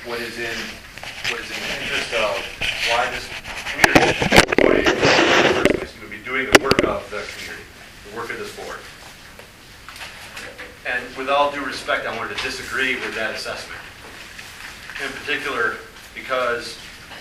what is in the interest of why this community would be doing the work of the community, the work of this board. And with all due respect, I wanted to disagree with that assessment. In particular, because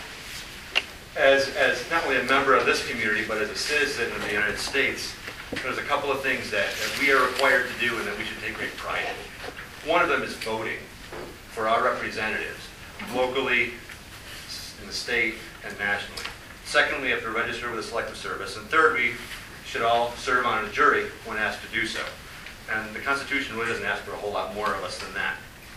as not only a member of this community, but as a citizen of the United States, there's a couple of things that we are required to do and that we should take great pride in. One of them is voting for our representatives, locally, in the state, and nationally. Secondly, we have to register with the Selective Service. And third, we should all serve on a jury when asked to do so. And the Constitution really doesn't ask for a whole lot more of us than that.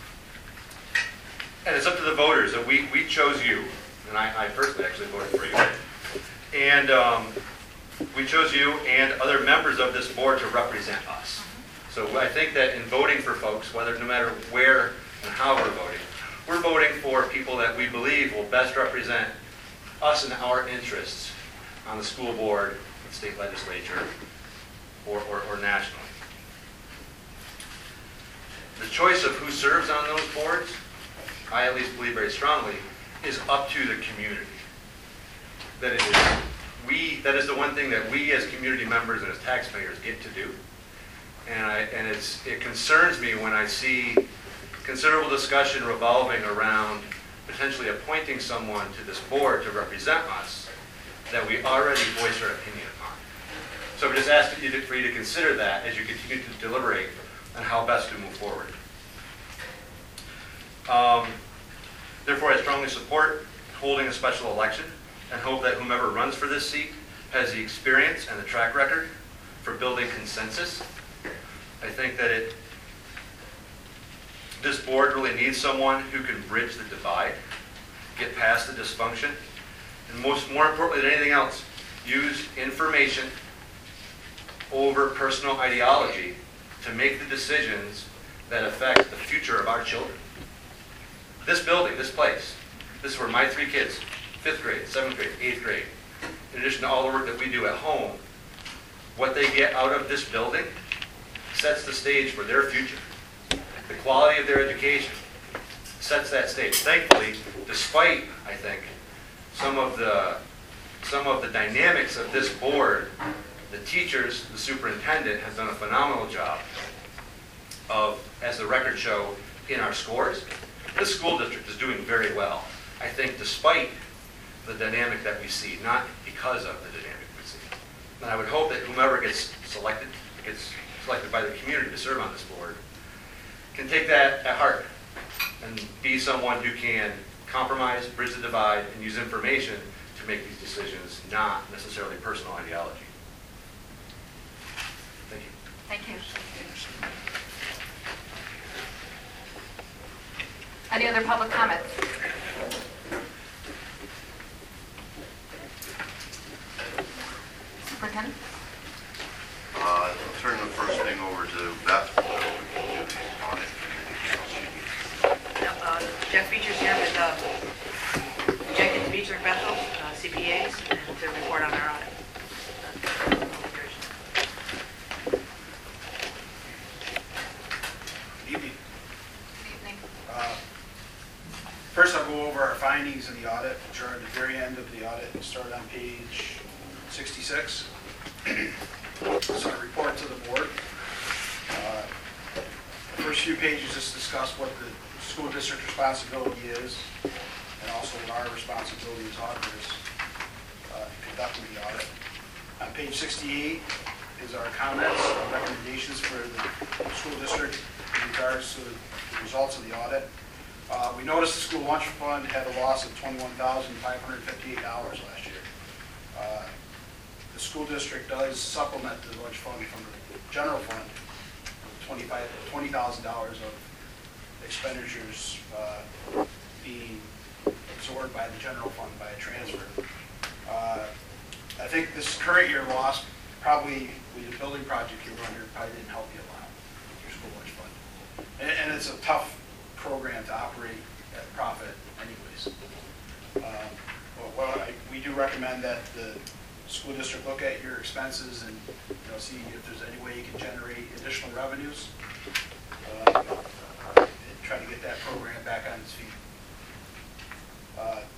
And it's up to the voters. We chose you, and I personally actually voted for you. And we chose you and other members of this board to represent us. So I think that in voting for folks, no matter where and how we're voting for people that we believe will best represent us and our interests on the school board, the state legislature, or nationally. The choice of who serves on those boards, I at least believe very strongly, is up to the community. That is the one thing that we as community members and as taxpayers get to do. And it concerns me when I see considerable discussion revolving around potentially appointing someone to this board to represent us that we already voiced our opinion upon. So we just ask for you to consider that as you continue to deliberate on how best to move forward. Therefore, I strongly support holding a special election and hope that whomever runs for this seat has the experience and the track record for building consensus. I think that this board really needs someone who can bridge the divide, get past the dysfunction, and more importantly than anything else, use information over personal ideology to make the decisions that affect the future of our children. This building, this place, this is where my 3 kids, 5th grade, 7th grade, 8th grade, in addition to all the work that we do at home, what they get out of this building sets the stage for their future. The quality of their education sets that stage. Thankfully, despite, I think, some of the dynamics of this board, the teachers, the superintendent has done a phenomenal job of, as the records show, in our scores. This school district is doing very well, I think, despite the dynamic that we see, not because of the dynamic we see. And I would hope that whomever gets selected by the community to serve on this board can take that at heart and be someone who can compromise, bridge the divide, and use information to make these decisions, not necessarily personal ideology. Thank you. Thank you. Any other public comments? Superintendent? I'll turn the first thing over to Beth. Jeff Beecher's here with Jenkins Beecher Bethel, CPAs, and to report on our audit. Good evening. Good evening. First, I'll go over our findings in the audit, which are at the very end of the audit. We'll start on page 66. So a report to the board. The first few pages just discuss what the school district responsibility is and also what our responsibility as auditors in conducting the audit. On page 68 is our comments and recommendations for the school district in regards to the results of the audit. We noticed the school lunch fund had a loss of $21,558 last year. The school district does supplement the lunch fund from the general fund with $20,000 of expenditures being absorbed by the general fund by a transfer. I think this current year loss probably, with the building project you were under, probably didn't help you a lot with your school lunch fund. And it's a tough program to operate at profit anyways. We do recommend that the school district look at your expenses and see if there's any way you can generate additional revenues and try to get that program back on its feet.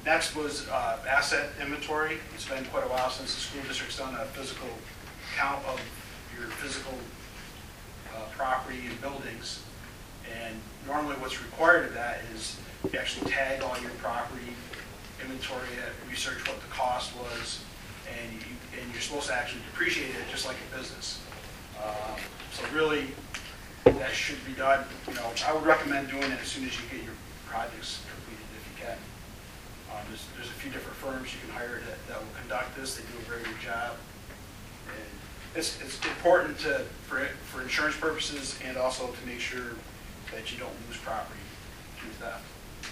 Next was asset inventory. It's been quite a while since the school district's done a physical count of your physical property and buildings. And normally what's required of that is you actually tag all your property, inventory it, research what the cost was, and you're supposed to actually depreciate it just like a business. So really, that should be done. You know, I would recommend doing it as soon as you get your projects completed, if you can. There's a few different firms you can hire that will conduct this. They do a very good job. And it's important for insurance purposes and also to make sure that you don't lose property through theft.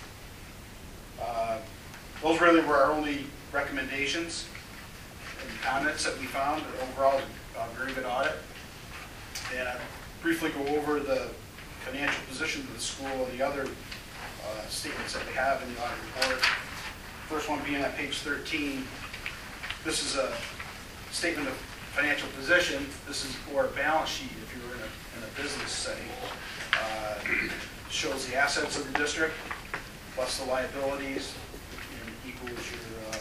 Those really were our only recommendations and comments that we found. Overall, a very good audit. And I'll briefly go over the financial position of the school and the other statements that we have in the audit report. First one being on page 13. This is a statement of financial position. This is or a balance sheet if you were in a business setting. Shows the assets of the district plus the liabilities and equals your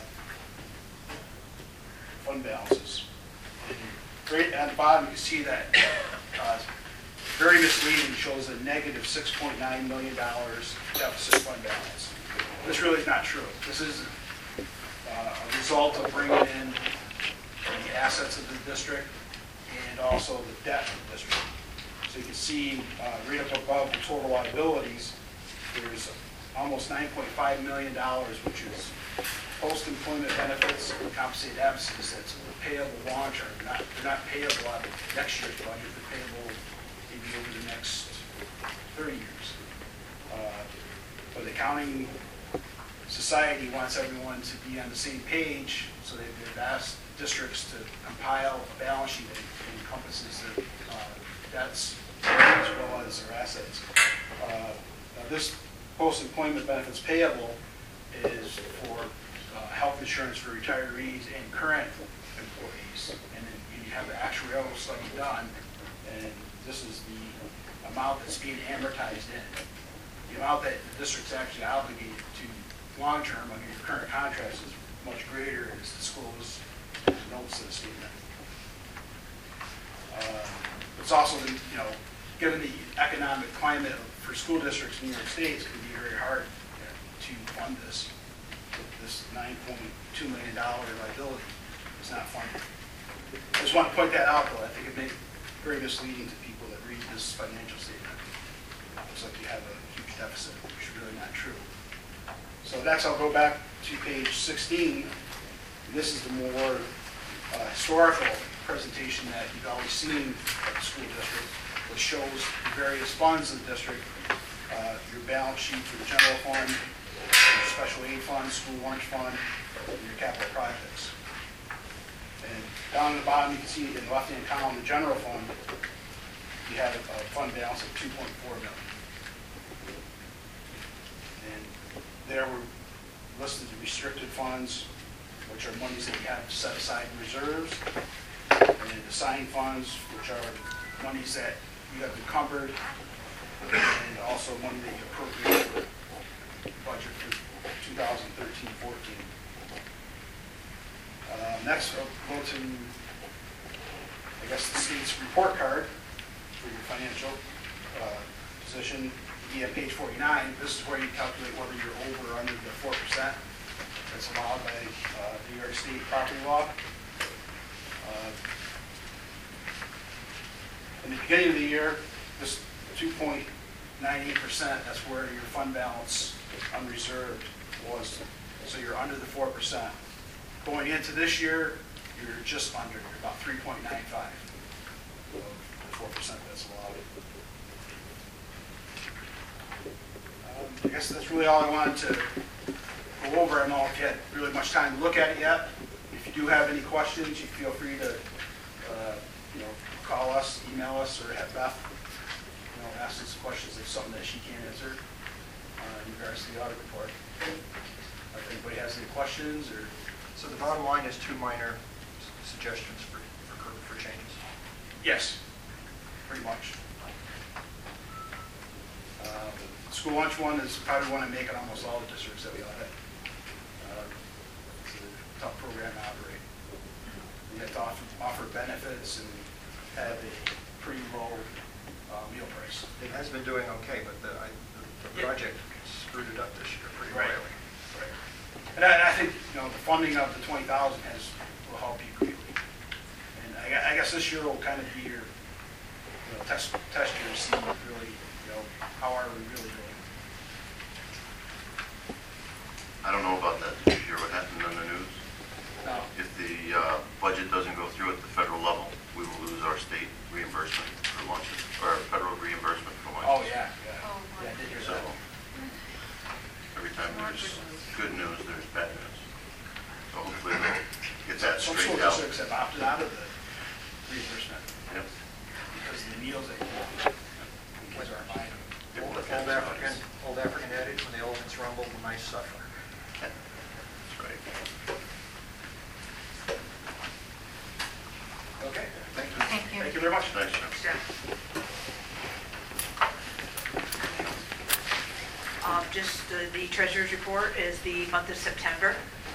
fund balances. And right at the bottom, you can see that very misleading, shows a negative $6.9 million deficit fund balance. This really is not true. This is a result of bringing in the assets of the district and also the debt of the district. So you can see right up above the total liabilities, there's almost $9.5 million, which is post-employment benefits and compensated absences. That's payable long term. They're not payable on next year's budget. They're payable maybe over the next 30 years. But the accounting society wants everyone to be on the same page, so they've asked districts to compile a balance sheet that encompasses their debts as well as their assets. Now this post-employment benefits payable is for health insurance for retirees and current employees. And then you have the actuarial study done, and this is the amount that's being amortized in. The amount that the district's actually obligated to long-term under your current contracts is much greater as disclosed in the notes of the statement. It's also, given the economic climate for school districts in New York State, it's going to be very hard to fund this. This $9.2 million liability is not funded. I just want to point that out, though. I think it may be very misleading to people that read this financial statement. It looks like you have a huge deficit, which is really not true. So next, I'll go back to page 16. This is the more historical presentation that you've always seen at the school district, which shows the various funds of the district, your balance sheet for the general fund, your special aid fund, school lunch fund, and your capital projects. And down at the bottom, you can see in the left-hand column, the general fund, you have a fund balance of $2.4 million. And there were listed the restricted funds, which are monies that you have set aside in reserves, and assigned funds, which are monies that you have encumbered, and also money that you appropriate for the budget for 2013-14. Next, we'll go to, I guess, the state's report card for your financial position. Be on page 49. This is where you calculate whether you're over or under the 4% that's allowed by New York State property law. In the beginning of the year, this 2.98%, that's where your fund balance unreserved was. So you're under the 4%. Going into this year, you're just under. You're about 3.95 of the 4% that's allowed. I guess that's really all I wanted to go over. I don't know if you had really much time to look at it yet. If you do have any questions, you feel free to call us, email us, or have Beth ask us questions if something that she can't answer in regards to the audit report. If anybody has any questions or. So the bottom line is two minor suggestions for changes. Yes, pretty much. School lunch one is probably one I make in almost all the districts that we audit. It's a tough program to operate. You have to offer benefits and have a pretty low meal price. It has been doing okay, but the project screwed it up this year pretty Right. royally. Right. And I think, the funding of the 20,000 will help you greatly. And I guess this year will kind of be your, test year to see really, how are we really doing? I don't know about that. Did you hear what happened on the news? No. If the budget doesn't go through at the federal level, we will lose our state reimbursement for lunches, or our federal reimbursement for lunches. Oh, yeah, yeah. Oh, Yeah, I did hear So, that. every time there's good news, there's bad news. So hopefully we'll get that Some straightened school out. districts have opted out of the reimbursement Yep. because of the meals they get. Kids aren't buying them. It will Old get African adage, when the elephants rumble, the mice suffer. That's right. Okay, thank you. Thank you. Thank you very much. Thanks, Jim. Just the treasurer's report is the month of September.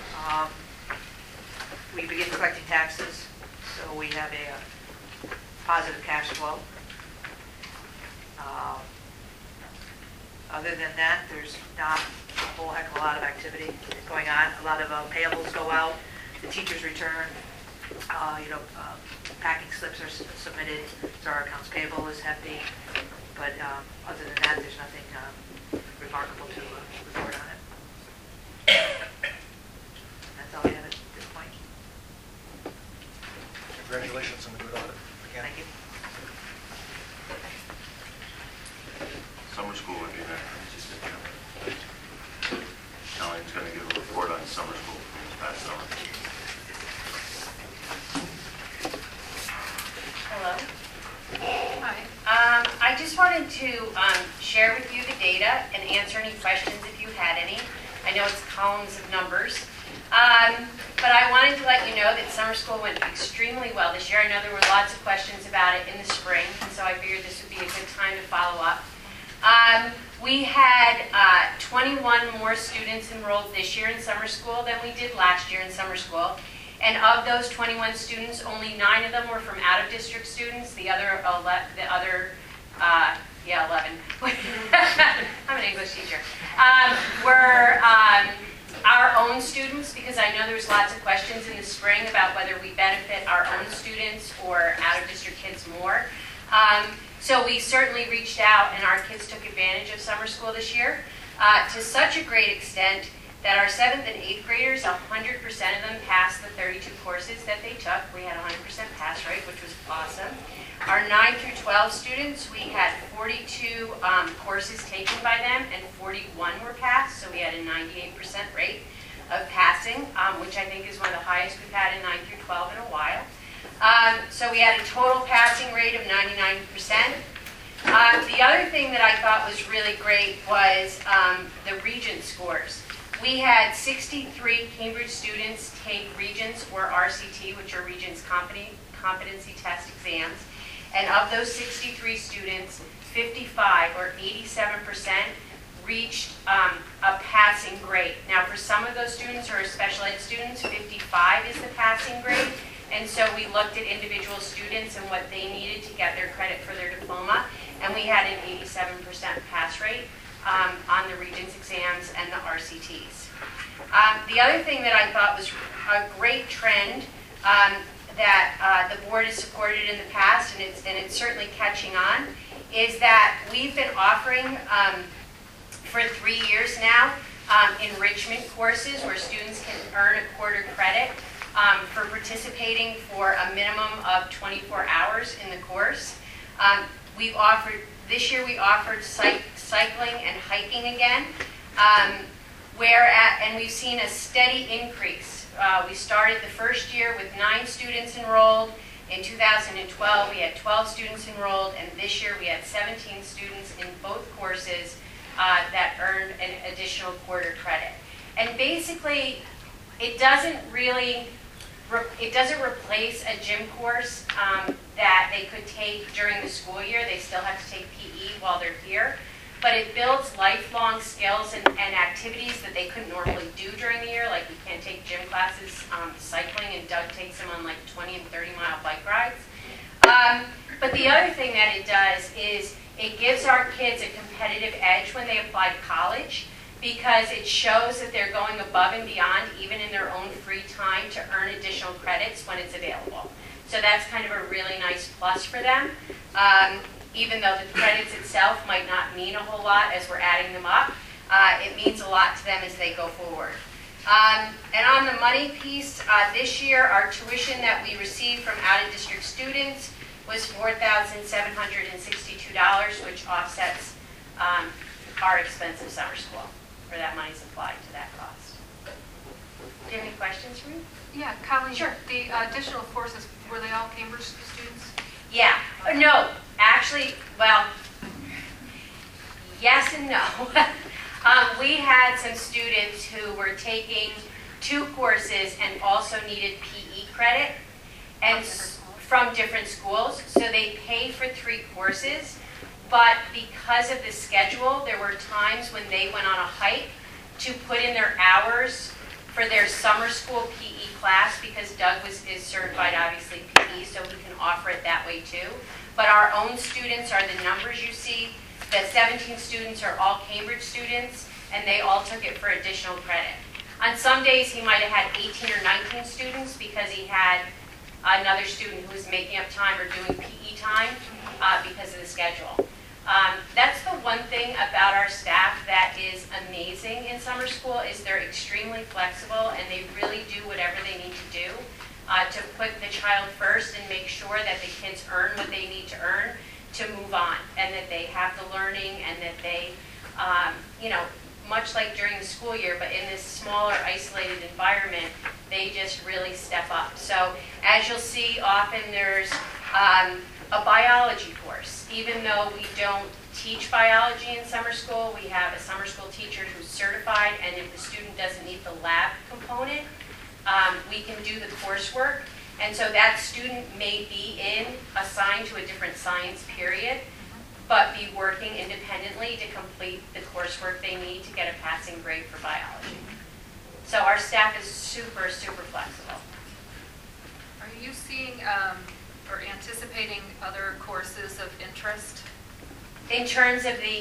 We begin collecting taxes, so we have a positive cash flow. Other than that, there's not a whole heck of a lot of activity going on. A lot of payables go out, the teachers return, packing slips are submitted, so our accounts payable is hefty. But other than that, there's nothing remarkable to report on it. That's all I have at this point. Congratulations on the good audit. Again. Thank you. Summer school would be next. Colleen's going to give a report on summer school from this past summer. Hello. Hi. I just wanted to share with you the data and answer any questions if you had any. I know it's columns of numbers. But I wanted to let you know that summer school went extremely well this year. I know there were lots of questions about it in the spring, and so I figured this would be a good time to follow up. We had 21 more students enrolled this year in summer school than we did last year in summer school. And of those 21 students, only 9 of them were from out-of-district students. The other 11. I'm an English teacher. Were our own students, because I know there's lots of questions in the spring about whether we benefit our own students or out-of-district kids more. So we certainly reached out, and our kids took advantage of summer school this year to such a great extent that our 7th and 8th graders, 100% of them passed the 32 courses that they took. We had a 100% pass rate, which was awesome. Our 9 through 12 students, we had 42 courses taken by them, and 41 were passed, so we had a 98% rate of passing, which I think is one of the highest we've had in 9 through 12 in a while. So we had a total passing rate of 99%. The other thing that I thought was really great was the Regents scores. We had 63 Cambridge students take Regents, or RCT, which are Regents Competency Test exams. And of those 63 students, 55 or 87% reached a passing grade. Now for some of those students or special ed students, 55 is the passing grade. And so we looked at individual students and what they needed to get their credit for their diploma. And we had an 87% pass rate on the Regents exams and the RCTs. The other thing that I thought was a great trend that the board has supported in the past, and it's certainly catching on, is that we've been offering for 3 years now enrichment courses where students can earn a quarter credit for participating for a minimum of 24 hours in the course. This year we offered cycling and hiking again, and we've seen a steady increase. We started the first year with 9 students enrolled. In 2012, we had 12 students enrolled, and this year we had 17 students in both courses that earned an additional quarter credit. And basically, it doesn't replace a gym course that they could take during the school year. They still have to take PE while they're here. but it builds lifelong skills and activities that they couldn't normally do during the year, like we can't take gym classes, cycling, and Doug takes them on like 20 and 30-mile bike rides. But the other thing that it does is it gives our kids a competitive edge when they apply to college, because it shows that they're going above and beyond, even in their own free time, to earn additional credits when it's available. So that's kind of a really nice plus for them. Even though the credits itself might not mean a whole lot as we're adding them up, it means a lot to them as they go forward. And on the money piece, this year our tuition that we received from out-of-district students was $4,762, which offsets our expensive summer school, or that money's applied to that cost. Do you have any questions for me? Yeah, Colleen. Sure. The additional courses, were they all Cambridge students? Yeah. No, actually, well, yes and no. We had some students who were taking 2 courses and also needed PE credit, and from different schools, so they paid for 3 courses, but because of the schedule, there were times when they went on a hike to put in their hours for their summer school PE class, because Doug is certified, obviously, PE, so he can offer it that way too. But our own students are the numbers you see. The 17 students are all Cambridge students, and they all took it for additional credit. On some days, he might have had 18 or 19 students because he had another student who was making up time or doing PE time because of the schedule. That's the one thing about our staff that is amazing in summer school, is they're extremely flexible and they really do whatever they need to do to put the child first and make sure that the kids earn what they need to earn to move on, and that they have the learning, and that they, much like during the school year, but in this smaller, isolated environment, they just really step up. So as you'll see, often there's a biology course. Even though we don't teach biology in summer school, we have a summer school teacher who's certified, and if the student doesn't need the lab component, we can do the coursework. And so that student may be assigned to a different science period, but be working independently to complete the coursework they need to get a passing grade for biology. So our staff is super, super flexible. Are you seeing or anticipating other courses of interest? In terms of the,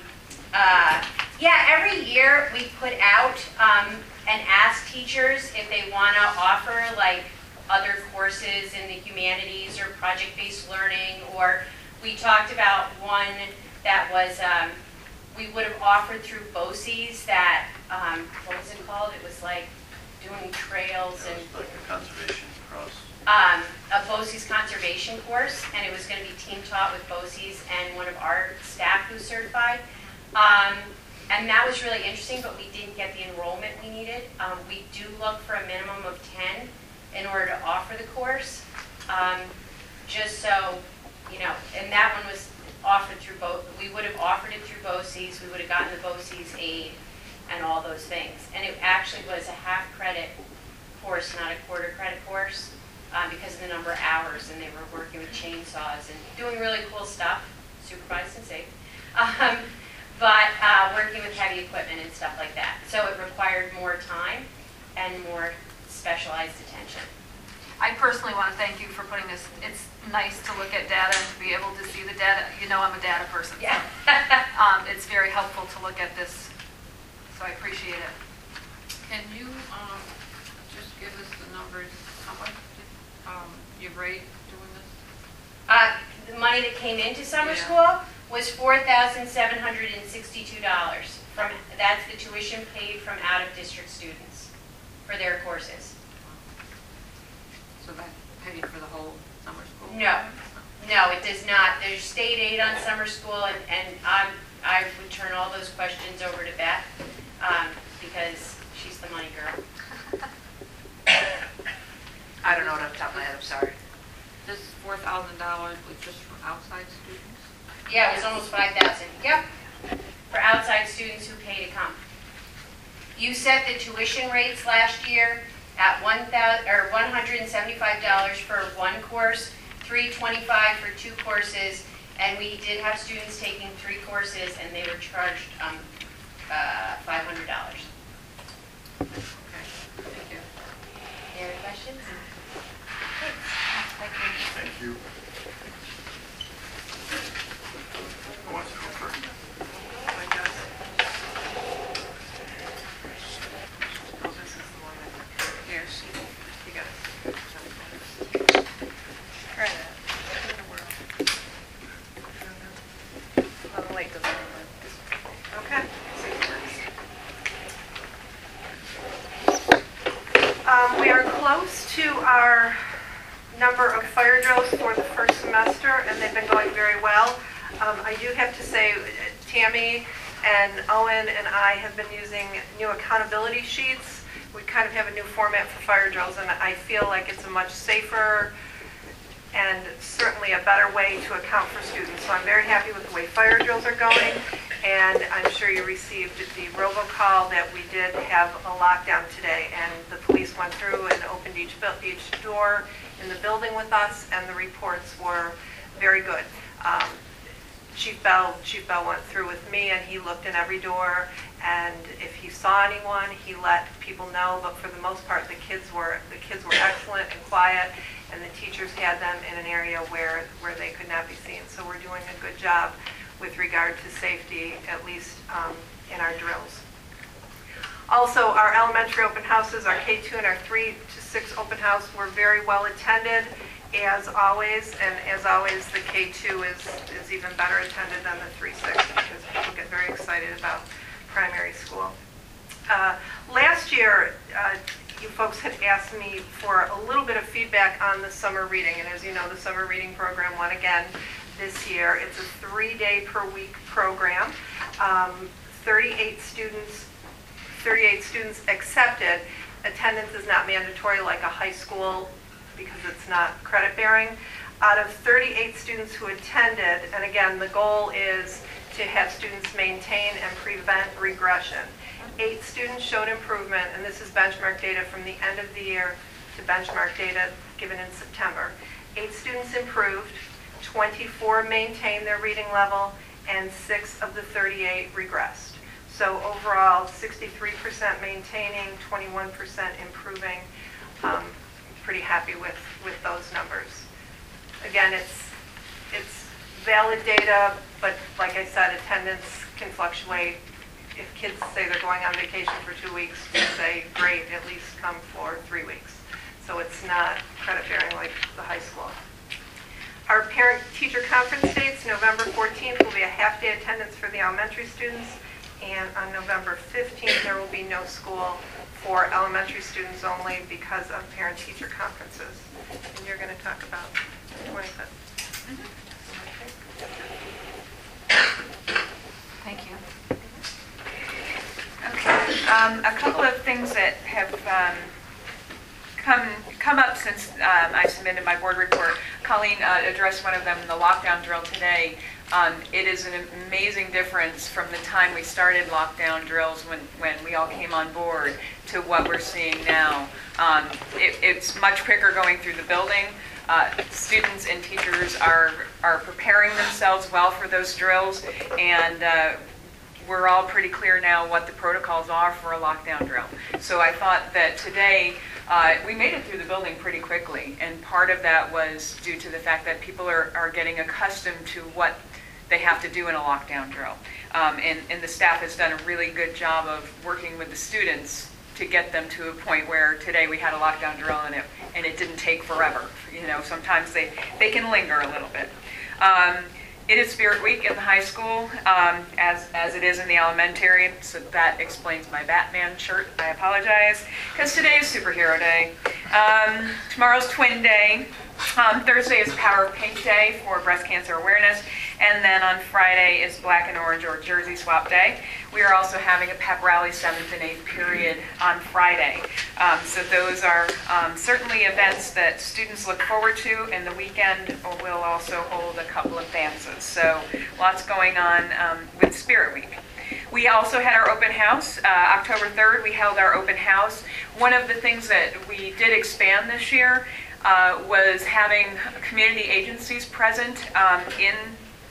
every year we put out and ask teachers if they want to offer like other courses in the humanities or project-based learning, or we talked about one that was, we would have offered through BOCES that, what was it called? It was like doing trails and... Like a conservation cross. A BOCES conservation course, and it was going to be team taught with BOCES and one of our staff who's certified. And that was really interesting, but we didn't get the enrollment we needed. We do look for a minimum of 10 in order to offer the course, just so, and that one was offered through we would have offered it through BOCES, we would have gotten the BOCES aid and all those things. And it actually was a half credit course, not a quarter credit course, because of the number of hours, and they were working with chainsaws and doing really cool stuff, supervised and safe, but working with heavy equipment and stuff like that. So it required more time and more specialized attention. I personally want to thank you for putting this. It's nice to look at data and to be able to see the data. I'm a data person. Yeah. So, it's very helpful to look at this, so I appreciate it. Can you just give us the numbers, how much did you rate doing this? The money that came into summer Yeah. school was $4,762. That's the tuition paid from out-of-district students for their courses. So that paid for the whole summer school? No, it does not. There's state aid on summer school, and I would turn all those questions over to Beth because she's the money girl. I don't know it off the top of my head, I'm sorry. This $4,000 was just from outside students? Yeah, it was almost 5,000. Yep, for outside students who pay to come. You set the tuition rates last year at $175 for one course, $325 for 2 courses, And we did have students taking 3 courses, and they were charged $500. Okay, thank you. Any other questions? Thank you. Thank you. Who wants to go first? Oh, this is the one that, yes, you got it. Try that. In the world. Oh, the light doesn't work. Okay. See if it works. We are close to our number of fire drills for the first semester, and they've been going very well. I do have to say, Tammy and Owen and I have been using new accountability sheets. We kind of have a new format for fire drills, and I feel like it's a much safer and certainly a better way to account for students. So I'm very happy with the way fire drills are going, and I'm sure you received the robocall that we did have a lockdown today, and the police went through and opened each door in the building with us, and the reports were very good. Chief Bell went through with me, and he looked in every door, and if he saw anyone, he let people know. But for the most part, the kids were excellent and quiet, and the teachers had them in an area where they could not be seen. So we're doing a good job with regard to safety, at least in our drills. Also, our elementary open houses, our K2 and our 3 to 6 open house were very well attended, as always, and as always, the K2 is even better attended than the 3-6 because people get very excited about primary school. Last year, you folks had asked me for a little bit of feedback on the summer reading, and as you know, the summer reading program won again this year. It's a 3-day per week program. 38 students accepted. Attendance is not mandatory like a high school because it's not credit bearing. Out of 38 students who attended, and again, the goal is to have students maintain and prevent regression. 8 students showed improvement, and this is benchmark data from the end of the year to benchmark data given in September. 8 students improved, 24 maintained their reading level, and 6 of the 38 regressed. So overall, 63% maintaining, 21% improving. Pretty happy with those numbers. Again, it's valid data, but like I said, attendance can fluctuate. If kids say they're going on vacation for 2 weeks, we say, great, at least come for 3 weeks. So it's not credit bearing like the high school. Our parent-teacher conference dates, November 14th will be a half-day attendance for the elementary students, and on November 15th there will be no school for elementary students only because of parent-teacher conferences. And you're going to talk about the 25th. Thank you. Okay, a couple of things that have come up since I submitted my board report. Colleen addressed one of them in the lockdown drill today. It is an amazing difference from the time we started lockdown drills when we all came on board to what we're seeing now. It's much quicker going through the building. Students and teachers are preparing themselves well for those drills, and we're all pretty clear now what the protocols are for a lockdown drill. So I thought that today we made it through the building pretty quickly, and part of that was due to the fact that people are getting accustomed to what they have to do in a lockdown drill. And the staff has done a really good job of working with the students to get them to a point where today we had a lockdown drill and it didn't take forever. You know, sometimes they can linger a little bit. It is Spirit Week in the high school, as it is in the elementary, so that explains my Batman shirt. I apologize, because today is Superhero Day. Tomorrow's Twin Day. Thursday is Power Pink Day for breast cancer awareness, and then on Friday is Black and Orange or Jersey Swap Day. We are also having a pep rally 7th and 8th period on Friday. So those are certainly events that students look forward to, and the weekend will also hold a couple of dances. So lots going on with Spirit Week. We also had our open house. October 3rd, we held our open house. One of the things that we did expand this year was having community agencies present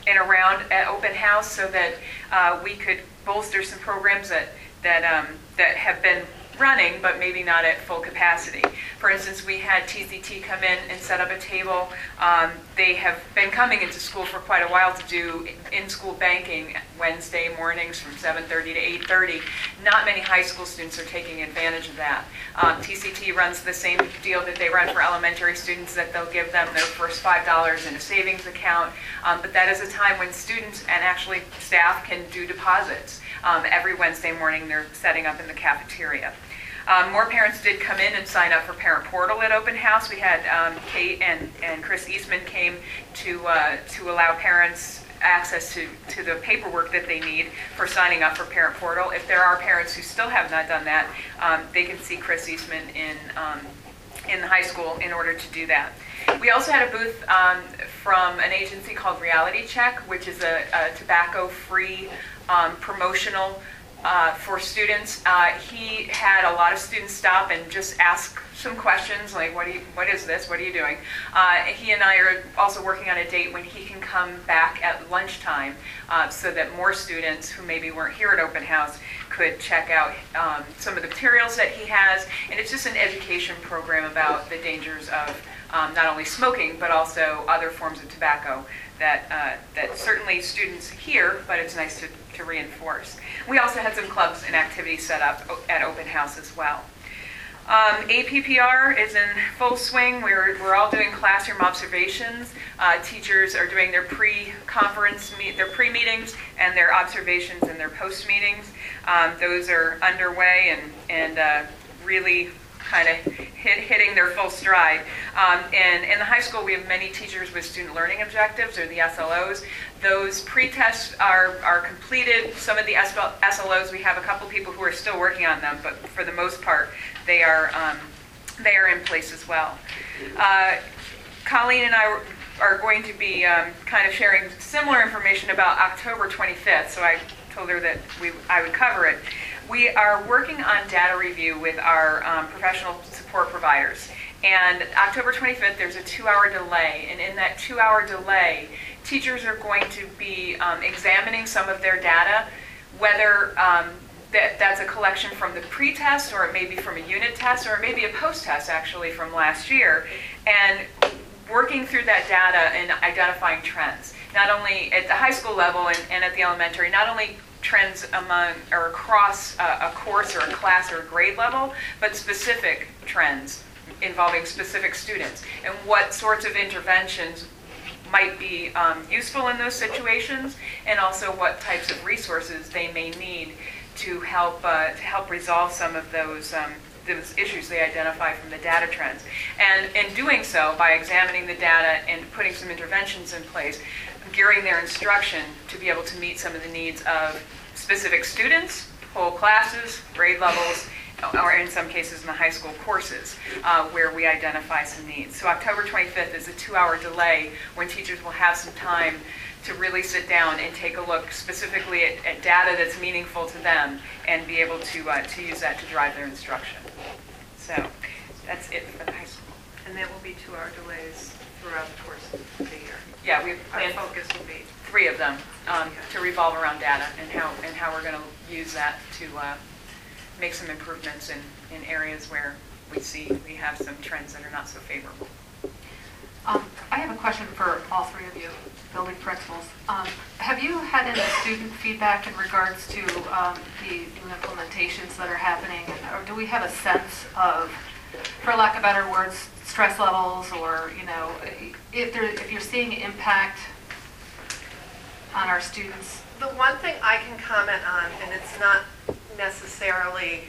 and around at Open House so that we could bolster some programs that have been running, but maybe not at full capacity. For instance, we had TCT come in and set up a table. They have been coming into school for quite a while to do in-school banking Wednesday mornings from 7:30 to 8:30. Not many high school students are taking advantage of that. TCT runs the same deal that they run for elementary students, that they'll give them their first $5 in a savings account. But that is a time when students and actually staff can do deposits. Every Wednesday morning they're setting up in the cafeteria. More parents did come in and sign up for Parent Portal at Open House. We had Kate and Chris Eastman came to allow parents access to the paperwork that they need for signing up for Parent Portal. If there are parents who still have not done that, they can see Chris Eastman in the high school in order to do that. We also had a booth from an agency called Reality Check, which is a tobacco-free promotional for students. He had a lot of students stop and just ask some questions like, what is this? What are you doing? He and I are also working on a date when he can come back at lunchtime so that more students who maybe weren't here at Open House could check out some of the materials that he has. And it's just an education program about the dangers of not only smoking, but also other forms of tobacco that certainly students hear, but it's nice to reinforce. We also had some clubs and activities set up at Open House as well. APPR is in full swing. We're all doing classroom observations. Teachers are doing their pre-conference, their pre-meetings and their observations and their post-meetings. Those are underway and really kind of hitting their full stride. And in the high school, we have many teachers with student learning objectives, or the SLOs. Those pre-tests are completed. Some of the SLOs, we have a couple people who are still working on them, but for the most part, they are in place as well. Colleen and I are going to be kind of sharing similar information about October 25th, so I told her that I would cover it. We are working on data review with our professional support providers. And October 25th, there's a 2-hour delay. And in that 2-hour delay, teachers are going to be examining some of their data, whether that's a collection from the pre-test, or it may be from a unit test, or it may be a post-test actually from last year, and working through that data and identifying trends, not only at the high school level and at the elementary, not only trends among or across a course or a class or a grade level, but specific trends involving specific students, and what sorts of interventions might be useful in those situations, and also what types of resources they may need to help resolve some of those issues they identify from the data trends. And in doing so, by examining the data and putting some interventions in place, gearing their instruction to be able to meet some of the needs of specific students, whole classes, grade levels, or in some cases in the high school courses where we identify some needs. So October 25th is a 2-hour delay when teachers will have some time to really sit down and take a look specifically at data that's meaningful to them and be able to use that to drive their instruction. So that's it for the high school. And there will be 2-hour delays throughout the course of the year. Yeah, we've Our planned focus will be 3 of them to revolve around data and how we're going to use that to make some improvements in areas where we have some trends that are not so favorable. I have a question for all 3 of you, building principals. Have you had any student feedback in regards to the new implementations that are happening? Or do we have a sense of, for lack of better words, stress levels, or if you're seeing impact on our students? The one thing I can comment on, and it's not necessarily,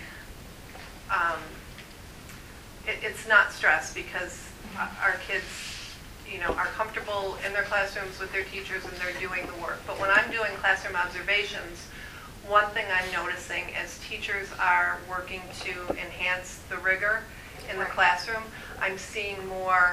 it's not stress, because our kids, are comfortable in their classrooms with their teachers and they're doing the work. But when I'm doing classroom observations, one thing I'm noticing as teachers are working to enhance the rigor in the classroom, I'm seeing more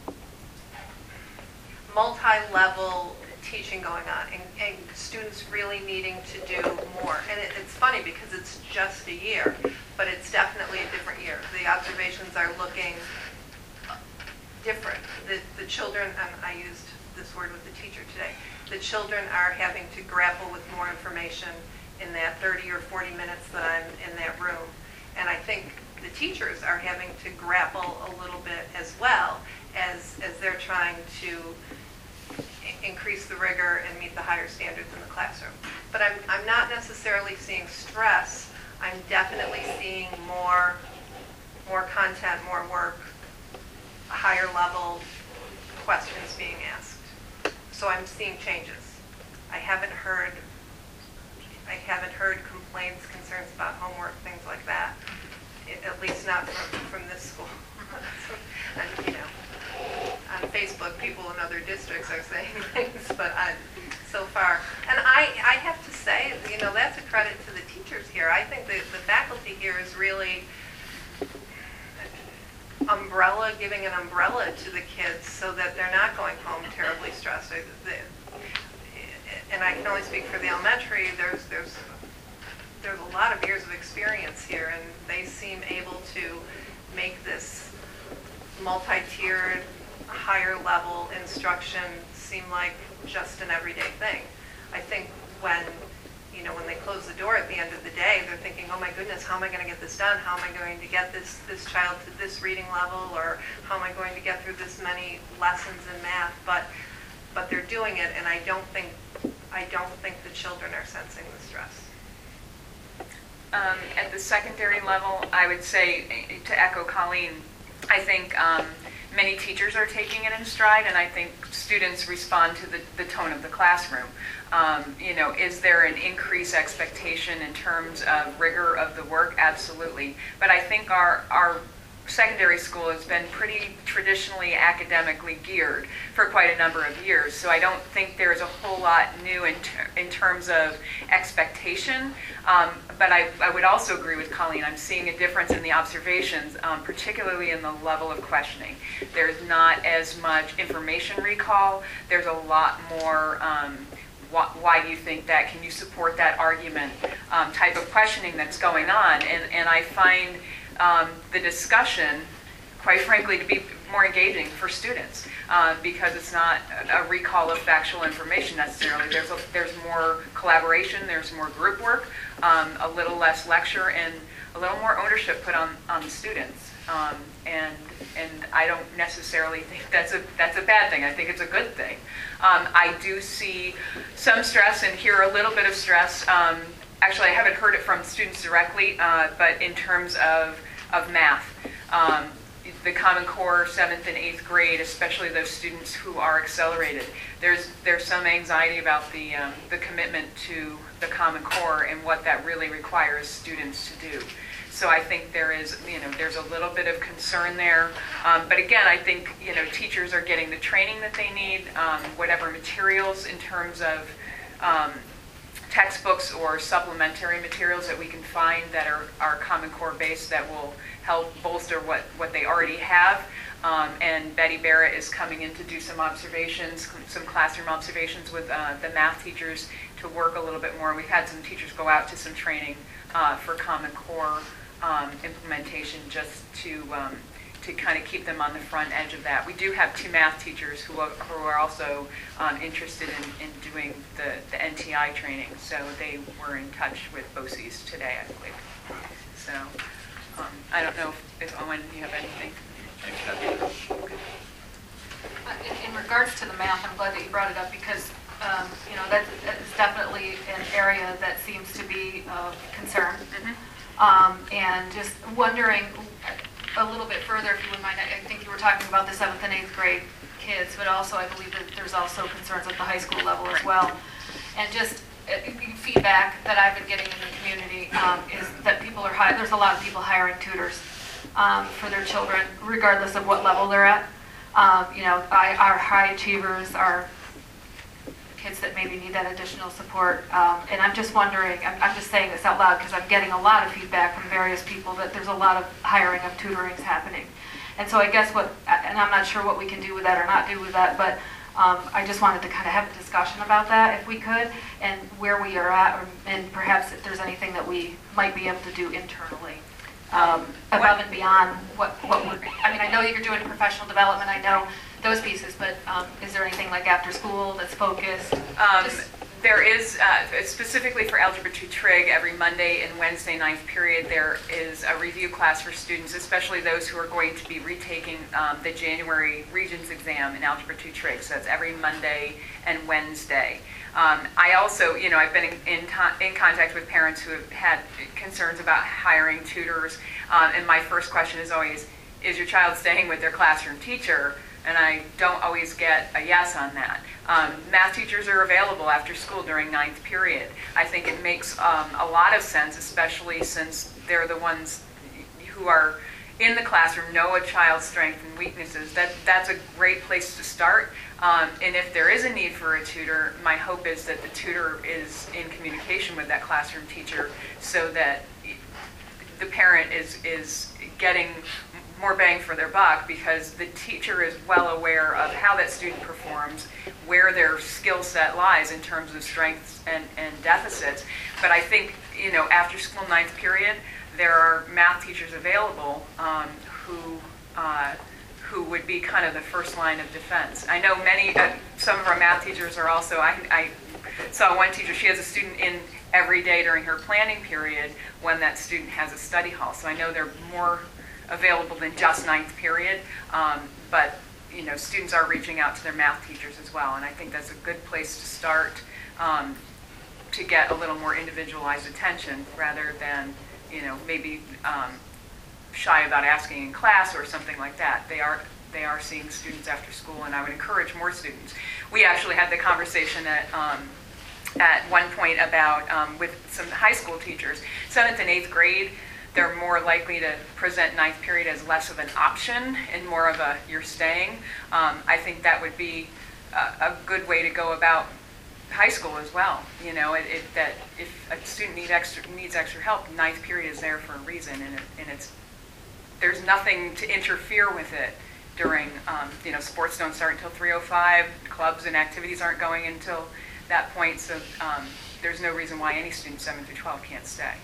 multi-level teaching going on, and students really needing to do more. And it's funny because it's just a year, but it's definitely a different year. The observations are looking different. The children, and I used this word with the teacher today. The children are having to grapple with more information in that 30 or 40 minutes that I'm in that room. And I think the teachers are having to grapple a little bit as well as they're trying to increase the rigor and meet the higher standards in the classroom. But I'm not necessarily seeing stress. I'm definitely seeing more content, more work, higher level questions being asked. So I'm seeing changes. I haven't heard complaints, concerns about homework, things like that. At least not from this school. And, you know, on Facebook, people in other districts are saying things, but so far. And I have to say, you know, that's a credit to the teachers here. I think the faculty here is really giving an umbrella to the kids so that they're not going home terribly stressed. And I can only speak for the elementary. There's a lot of years of experience here, and they seem able to make this multi-tiered, higher level instruction seem like just an everyday thing. I think when they close the door at the end of the day, they're thinking, oh my goodness, how am I going to get this done? How am I going to get this child to this reading level? Or how am I going to get through this many lessons in math? But they're doing it, and I don't think the children are sensing the stress. At the secondary level, I would say, to echo Colleen, I think many teachers are taking it in stride, and I think students respond to the tone of the classroom. Is there an increased expectation in terms of rigor of the work? Absolutely. But I think our secondary school has been pretty traditionally academically geared for quite a number of years, so I don't think there's a whole lot new in terms of expectation. But I would also agree with Colleen. I'm seeing a difference in the observations, particularly in the level of questioning. There's not as much information recall. There's a lot more why do you think that? Can you support that argument? Type of questioning that's going on. And I find the discussion, quite frankly, to be more engaging for students because it's not a recall of factual information necessarily. There's more collaboration, there's more group work, a little less lecture, and a little more ownership put on the students. And I don't necessarily think that's a bad thing. I think it's a good thing. I do see some stress and hear a little bit of stress. Actually, I haven't heard it from students directly, but in terms of math. The Common Core 7th and 8th grade, especially those students who are accelerated, there's some anxiety about the commitment to the Common Core and what that really requires students to do. So I think there's a little bit of concern there. But again, I think, teachers are getting the training that they need, whatever materials in terms of textbooks or supplementary materials that we can find that are Common Core based that will help bolster what they already have. And Betty Barrett is coming in to do some observations, some classroom observations with the math teachers to work a little bit more. We've had some teachers go out to some training for Common Core implementation just to kind of keep them on the front edge of that. We do have 2 math teachers who are also interested in doing the NTI training, so they were in touch with BOCES today, I believe. So I don't know if Owen, you have anything? In regards to the math, I'm glad that you brought it up because that is definitely an area that seems to be of concern. And just wondering a little bit further, if you wouldn't mind, I think you were talking about the 7th and 8th grade kids, but also I believe that there's also concerns at the high school level as well. And just feedback that I've been getting in the community is that there's a lot of people hiring tutors for their children, regardless of what level they're at. Our high achievers are kids that maybe need that additional support. And I'm just wondering, I'm just saying this out loud because I'm getting a lot of feedback from various people that there's a lot of hiring of tutorings happening. And so I guess and I'm not sure what we can do with that or not do with that, but I just wanted to kind of have a discussion about that if we could, and where we are at, and perhaps if there's anything that we might be able to do internally. Above and beyond what we're, I know you're doing professional development. I know those pieces, but is there anything like after school that's focused? Just- There is, specifically for Algebra 2 Trig, every Monday and Wednesday ninth period, there is a review class for students, especially those who are going to be retaking the January Regents exam in Algebra 2 Trig. So that's every Monday and Wednesday. I also, I've been in contact with parents who have had concerns about hiring tutors, and my first question is always, is your child staying with their classroom teacher? And I don't always get a yes on that. Math teachers are available after school during ninth period. I think it makes a lot of sense, especially since they're the ones who are in the classroom, know a child's strengths and weaknesses. That's a great place to start. And if there is a need for a tutor, my hope is that the tutor is in communication with that classroom teacher so that the parent is getting more bang for their buck, because the teacher is well aware of how that student performs, where their skill set lies in terms of strengths and deficits. But I think, after school ninth period, there are math teachers available who would be kind of the first line of defense. I know some of our math teachers are also, I saw one teacher, she has a student in every day during her planning period when that student has a study hall. So I know they're more available than just ninth period, but students are reaching out to their math teachers as well, and I think that's a good place to start to get a little more individualized attention rather than maybe shy about asking in class or something like that. They are seeing students after school, and I would encourage more students. We actually had the conversation at one point about with some high school teachers, 7th and 8th grade. They're more likely to present ninth period as less of an option and more of a you're staying. I think that would be a good way to go about high school as well. That if a student needs extra help, ninth period is there for a reason, and there's nothing to interfere with it during. Sports don't start until 3:05. Clubs and activities aren't going until that point, so there's no reason why any student 7 through 12 can't stay.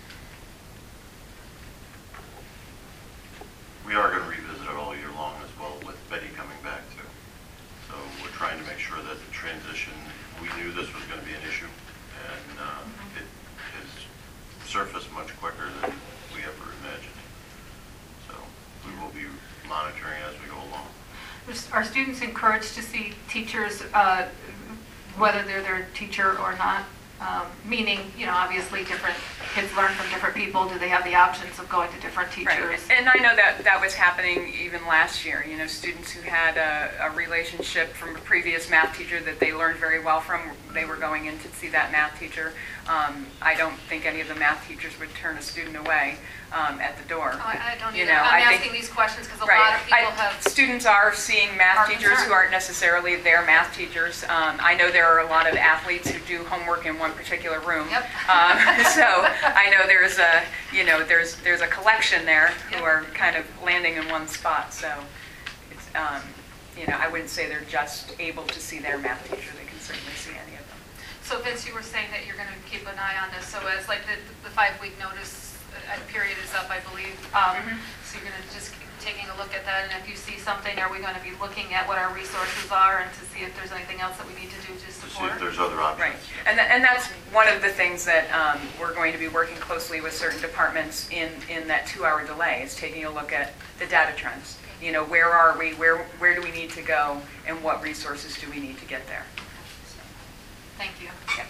We are going to revisit it all year long as well, with Betty coming back too. So we're trying to make sure that the transition, we knew this was going to be an issue, and it has surfaced much quicker than we ever imagined. So we will be monitoring as we go along. Are students encouraged to see teachers, whether they're their teacher or not? Meaning, obviously different kids learn from different people. Do they have the options of going to different teachers? Right. And I know that was happening even last year. Students who had a relationship from a previous math teacher that they learned very well from, they were going in to see that math teacher. I don't think any of the math teachers would turn a student away at the door. Oh, I don't either. I'm asking these questions because a lot of people have... Students are seeing math teachers who aren't necessarily their math teachers. I know there are a lot of athletes who do homework in one particular room. Yep. So I know there's a collection there who are kind of landing in one spot. So it's, I wouldn't say they're just able to see their math teacher. They can certainly see any of them. So Vince, you were saying that you're going to keep an eye on this. So as like the 5-week notice period is up, I believe. So you're going to just keep taking a look at that, and if you see something, are we going to be looking at what our resources are and to see if there's anything else that we need to do to support? To see if there's other options. Right, and that's one of the things that we're going to be working closely with certain departments in that 2-hour delay, is taking a look at the data trends. Where are we? Where do we need to go? And what resources do we need to get there? Thank you. Yeah.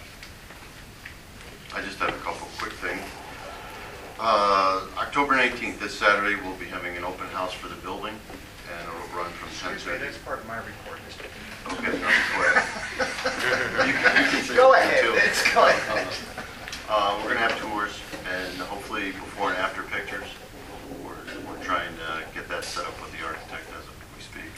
I just have a couple quick things. October 19th, this Saturday, we'll be having an open house for the building, and it'll run from 10:30. That's part of my report, Mr. Dean. Okay, no, go ahead. You can say Go it ahead, too. Vince, go ahead. We're going to have tours, and hopefully before and after pictures. We're trying to get that set up with the architect as we speak.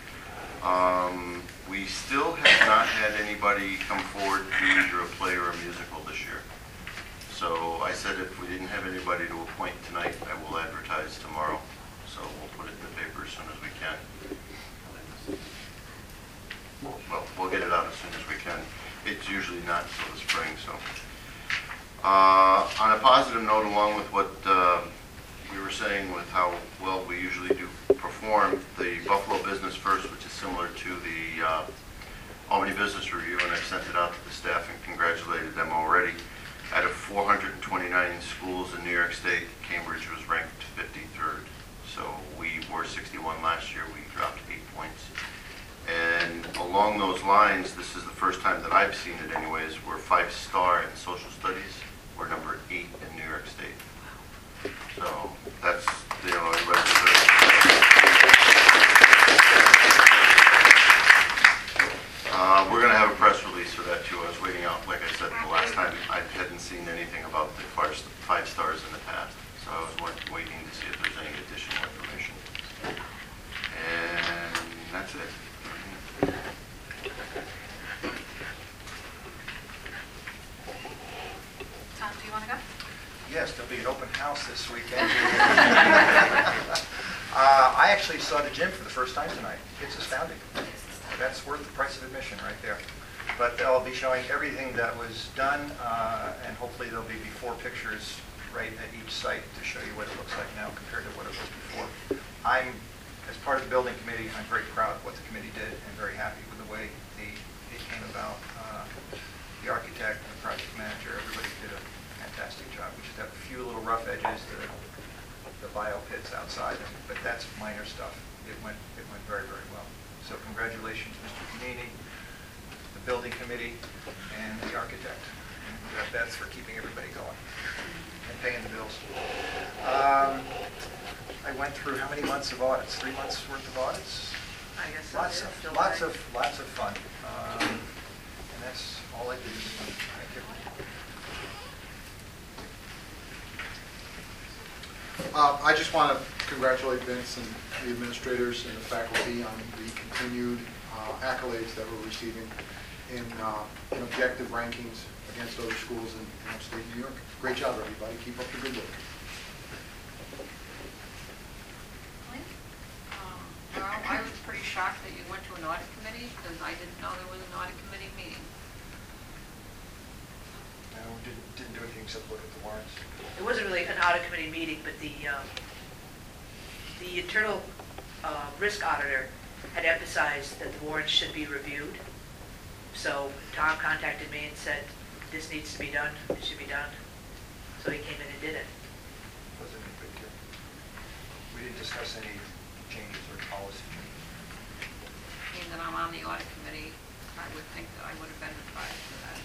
We still have not had anybody come forward to either a play or a musical this year. So I said if we didn't have anybody to appoint tonight, I will advertise tomorrow. So we'll put it in the paper as soon as we can. Well, we'll get it out as soon as we can. It's usually not until the spring, so. On a positive note, along with what we were saying with how well we usually do perform, the Buffalo Business First, which is similar to the Albany Business Review, and I've sent it out to the staff and congratulated them already. Out of 429 schools in New York State, Cambridge was ranked 53rd. So we were 61 last year, we dropped 8 points. And along those lines, this is the first time that I've seen it anyways, we're 5-star in social studies. We're number 8 in New York State. So that's, everybody deserves we're going to have a press release for that too. I was waiting out, like I said, the last time I hadn't seen anything about the 5 stars in the past. So I was waiting to see if there's any additional information. And that's it. Tom, do you want to go? Yes, there'll be an open house this weekend. I actually saw the gym for the first time tonight. It's astounding. That's worth the price of admission right there. But I'll be showing everything that was done, and hopefully there'll be before pictures right at each site to show you what it looks like now compared to what it was before. As part of the building committee, I'm very proud of what the committee did and very happy with the way it came about. The architect and the project manager, everybody did a fantastic job. We just have a few little rough edges, the bio pits outside, but that's minor stuff. It went very, very well. So congratulations, Mr. Panini, the building committee, and the architect, and Beth for keeping everybody going and paying the bills. I went through how many months of audits? 3 months worth of audits? I guess so, Lots yeah, of, still lots going. of, lots of fun. And that's all I did this month. Thank you. I just want to congratulate Vince and the administrators and the faculty on the continued accolades that we're receiving in objective rankings against other schools in upstate New York. Great job, everybody. Keep up the good work. Well, I was pretty shocked that you went to an audit committee because I didn't know there was an audit committee meeting. No, didn't do anything except look at the warrants. It wasn't really an audit committee meeting, but the internal risk auditor had emphasized that the warrants should be reviewed. So Tom contacted me and said, this needs to be done, it should be done. So he came in and did it. Wasn't a big deal. We didn't discuss any changes or policy changes. Being that I'm on the audit committee, I would think that I would have been advised for that.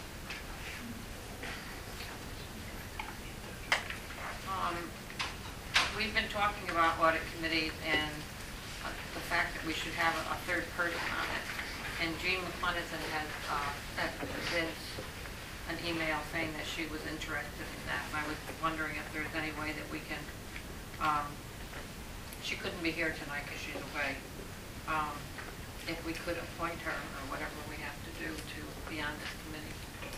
We've been talking about audit committees and the fact that we should have a third person on it. And Jean McClellan has sent Vince an email saying that she was interested in that. And I was wondering if there's any way that we can, she couldn't be here tonight because she's away. If we could appoint her or whatever we have to do to be on this committee.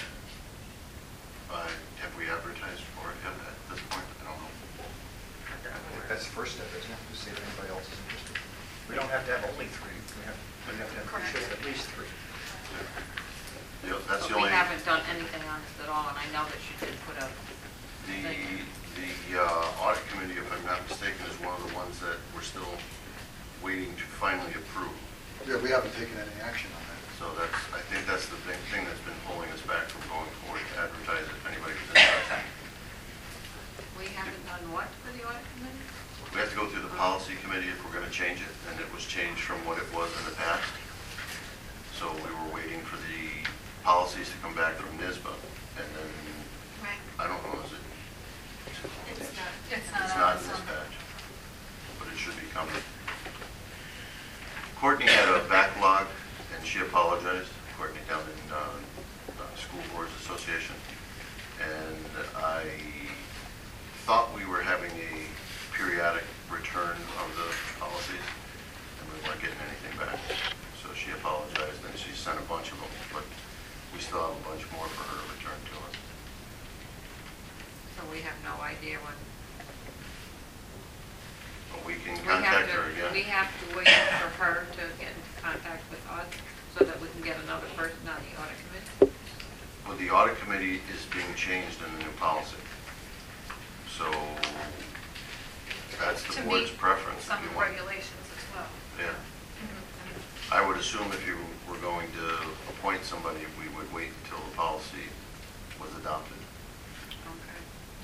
Have we advertised for it yet at this point? I don't know. That's the first step, isn't it? To see if anybody else is interested. We don't have to have only 3. We have to have at least 3. Yeah, that's the But we only. haven't done anything on this at all, and I know that she did put a The audit committee, if I'm not mistaken, is one of the ones that we're still waiting to finally approve. Yeah, we haven't taken any action on that. So I think that's the big thing that's been holding us back from going forward to advertise if anybody's interested. We haven't done what for the audit committee? We have to go through the policy committee if we're going to change it, and it was changed from what it was in the past. So we were waiting for the policies to come back from NISBA, and then, I don't know, is it? It's It's not not in this batch, but it should be coming. Courtney had a backlog, and she apologized. Courtney down in School Boards Association, and I thought we were having a periodic return of the policies, and we weren't getting anything back. So she apologized, and she sent a bunch of them, but we still have a bunch more for her to return to us. So we have no idea when. But we can contact her again. We have to wait for her to get into contact with us so that we can get another person on the audit committee. Well, the audit committee is being changed in the new policy. So that's the To board's meet preference. some if you want. regulations as well. Yeah. I would assume if you were going to appoint somebody, we would wait until the policy was adopted. Okay.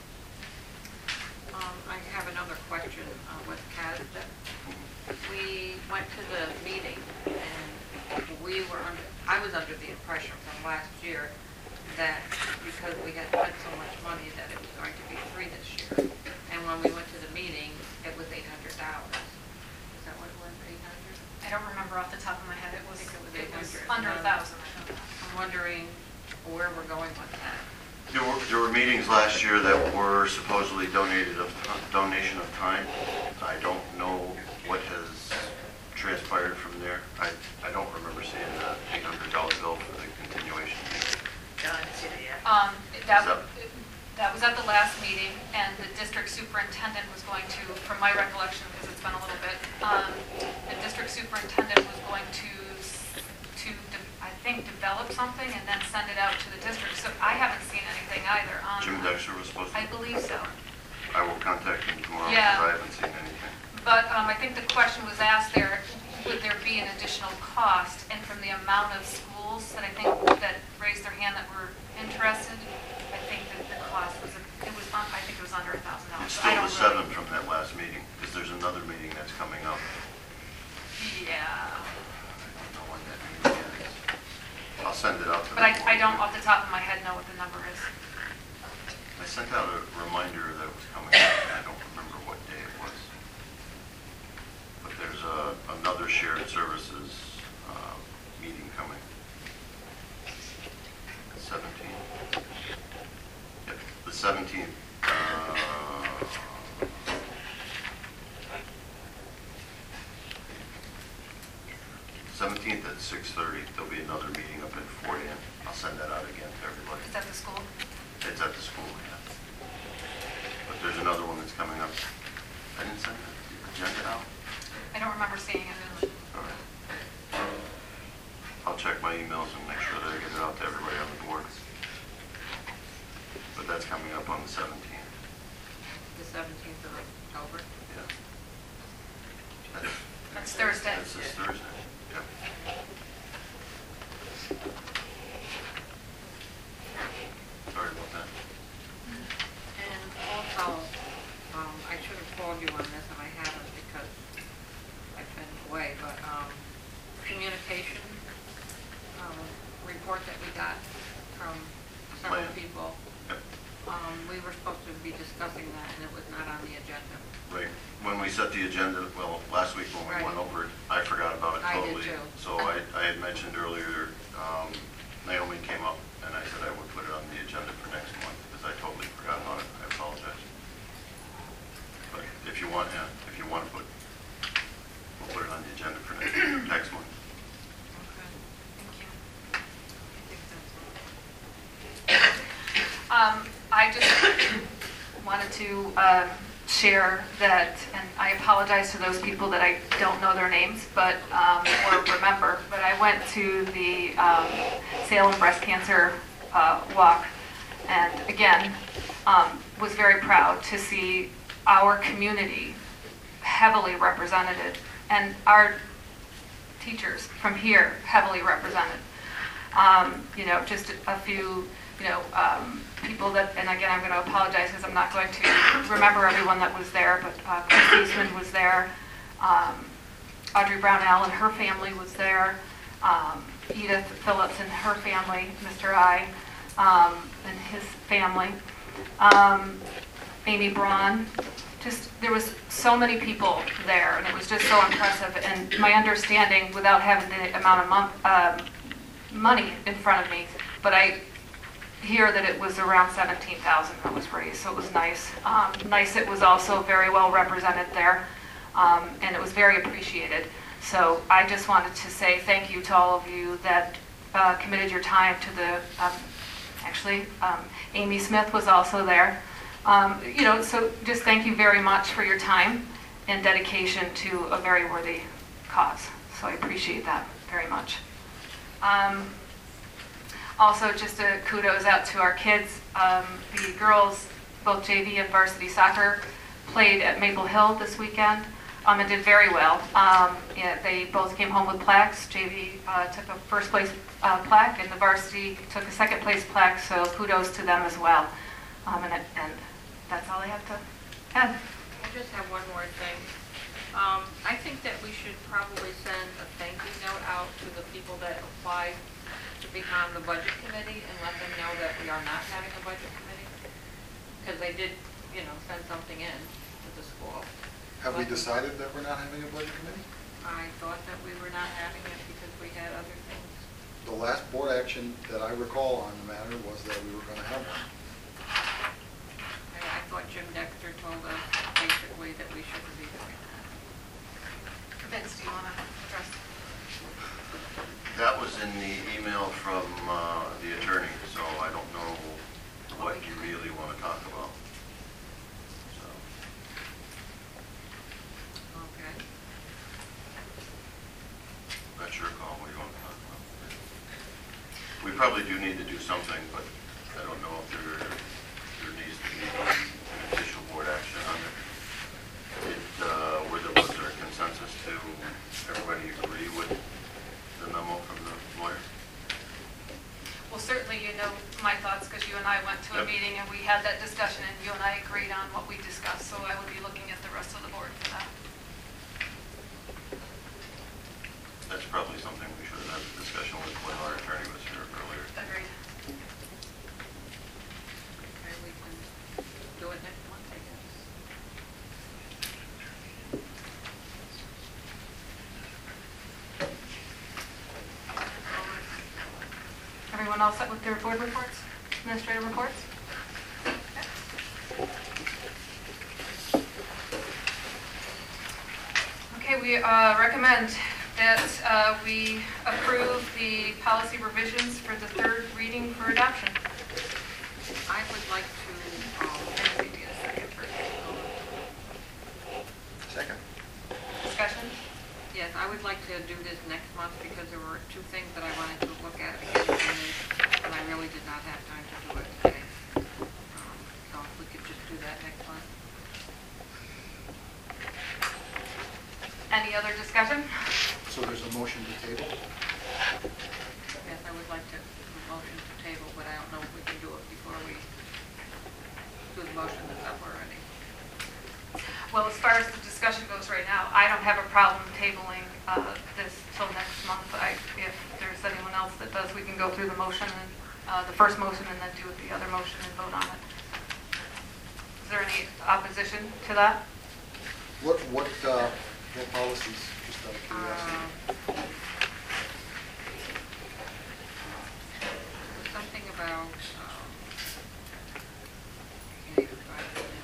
I have another question with CASDA. We went to the meeting and I was under the impression from last year that because we had spent so much money that it was going to be free this year. And when we went to the meeting, it was $800. Is that what it was, 800? I don't remember off the top of my head, it was It was 800. under 1,000. I know that. I'm wondering where we're going with that. There were meetings last year that were supposedly donation of time. I don't know what has transpired from there. I don't remember seeing the $800 bill for the continuation. No, I didn't see it yet. That was at the last meeting, and the district superintendent was going to, from my recollection, because it's been a little bit, the district superintendent was going to I think, develop something and then send it out to the district. So I haven't seen anything either. Jim Dexter was supposed to? I believe so. I will contact him tomorrow Yeah. because I haven't seen anything. But I think the question was asked there, would there be an additional cost? And from the amount of schools that I think that raised their hand that were interested, I think that the cost was, I think it was under $1,000. It's So I still don't the 7 really- from that last meeting because there's another meeting that's coming up. Yeah. I don't know when that meeting is. I'll send it out to But I don't off the top of my head know what the number is. I sent out a reminder that it was coming up, and I don't remember what day it was. But there's another shared services meeting coming. 17th. Yep, the 17th. 17th at 6:30. There'll be another meeting up in Fort Ann. I'll send that out again to everybody. Is that the school? It's at the school, yeah. But there's another one that's coming up. I didn't send the agenda out? I don't remember seeing it. All right. I'll check my emails and make sure that I get it out to everybody on the board. But that's coming up on the 17th. The 17th of October? Yeah. That's Thursday. That's this Thursday, yeah. Sorry about that. And also, I should have called you on this and I haven't because I've been away, but communication report that we got from several Plan. people, Yep. we were supposed to be discussing that and it was not on the agenda. Right. When we set the agenda, well, last week when we Right. went over it, I forgot about it I did totally. too. So I had mentioned earlier, Naomi came up and I said I would put it on the agenda for next month because I totally forgot about it. I apologize. But if you want, to put, we'll put it on the agenda for next month. Okay. Thank you. I think that's it. I just wanted to share that, and I apologize to those people that I don't know their names, but or remember. But I went to the Salem Breast Cancer Walk, and again, was very proud to see our community heavily represented, and our teachers from here heavily represented. Just a few, people that, and again, I'm going to apologize because I'm not going to remember everyone that was there, but Chris Eastman was there, Audrey Brownell and her family was there, Edith Phillips and her family, Mr. I, and his family, Amy Braun. Just, there was so many people there, and it was just so impressive. And my understanding, without having the amount of money in front of me, but I hear that it was around 17,000 that was raised, so it was nice. Nice, it was also very well represented there, and it was very appreciated. So I just wanted to say thank you to all of you that committed your time to the, Amy Smith was also there. So just thank you very much for your time and dedication to a very worthy cause. So I appreciate that very much. Also, just a kudos out to our kids. The girls, both JV and varsity soccer, played at Maple Hill this weekend. and did very well. Yeah, they both came home with plaques. JV took a first place plaque, and the varsity took a second place plaque, so kudos to them as well. And that's all I have to add. I just have one more thing. I think that we should probably send a thank you note out to the people that applied to be on the budget committee and let them know that we are not having a budget committee. Because they did, send something in to the school. Have we decided that we're not having a budget committee? I thought that we were not having it because we had other things. The last board action that I recall on the matter was that we were going to have one. I thought Jim Dexter told us basically that we shouldn't be doing that. Vince, do you want to address? That was in the email from the attorney, so I don't know what you really want to talk about. So, Okay. that's your call, what you want to talk about. We probably do need to do something, but I don't know if there needs to be an official board action on it. Was there a consensus to everybody agree with the memo from the lawyer? Well, certainly you know my thoughts because you and I went to a Yep. meeting and we had that discussion and you and I agreed on what we discussed, so I would be looking at the rest of the board for that. That's probably something we should have had a discussion with when our attorney was here earlier. Agreed. Okay, we can do it next month, I guess. Everyone all set with their board reports, administrative reports? Okay, we recommend that we approve the policy revisions for the third reading for adoption. I would like to, maybe a second first. Second. Discussion? Yes, I would like to do this next month because there were two things that I wanted to look at again, and I really did not have time to do it today. So if we could just do that next month. Any other discussion? So there's a motion to table? Yes, I would like to motion to table, but I don't know if we can do it before we do the motion that's up already. Well, as far as the discussion goes right now, I don't have a problem tabling this till next month. If there's anyone else that does, we can go through the motion, and the first motion, and then do the other motion and vote on it. Is there any opposition to that? What policies, just out of curiosity? Something about, can't even find it now.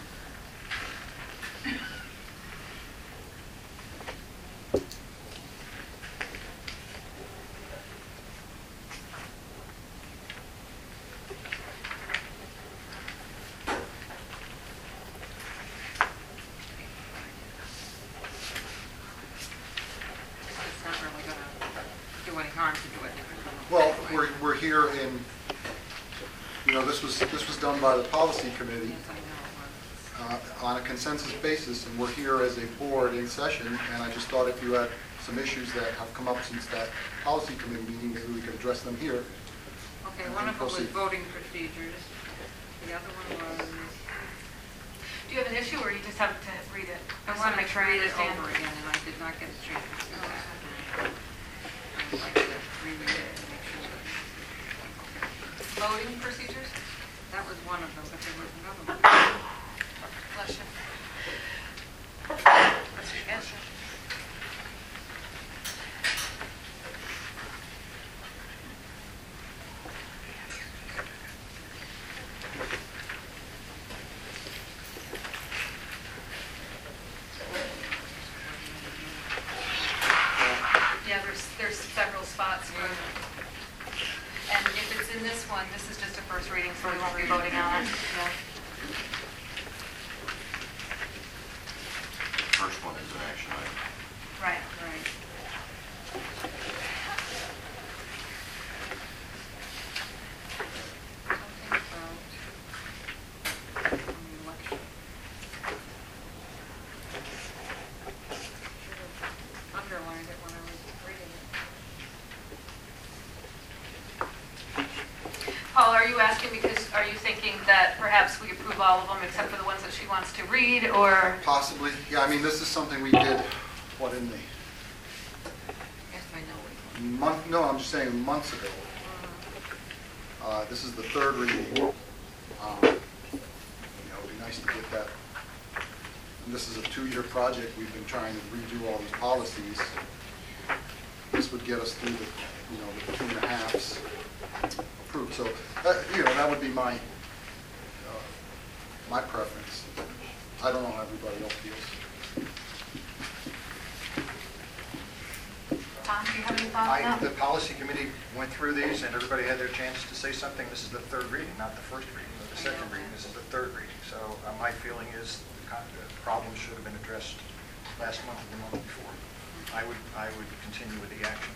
It's not really gonna do any harm to do it. Well, we're here in, this was done by the policy committee Yes, I know it was. on a consensus basis, and we're here as a board in session, and I just thought if you had some issues that have come up since that policy committee meeting, maybe we could address them here. Okay, one of them was Proceed. voting procedures. The other one was, Do you have an issue, or you just have to read it? I just want to make sure I read it understand. over again, and I did not get a chance to do that. I would like to reread it and make sure that, Voting procedures? that was one of them, but there was another one. Bless you. Yes. Yeah, there's several spots where, and if it's in this one, this is just a first reading, so we won't be voting on it. Yeah. First one is an action item. Right. Right. Something about the election. perhaps we approve all of them except for the ones that she wants to read, or? Possibly, yeah, I mean, this is something we did, what, in the Yes, I know. month, no, I'm just saying months ago. This is the third reading. You know, it'd be nice to get that. And this is a 2-year project. We've been trying to redo all these policies. This would get us through the, you know, the 2.5s approved. So, you know, that would be my my preference. I don't know how everybody else feels. Tom, do you have any thoughts on The that? policy committee went through these, and everybody had their chance to say something. This is the third reading, not the first reading or the second reading. This is the third reading. So my feeling is the problem should have been addressed last month and the month before. I would continue with the action.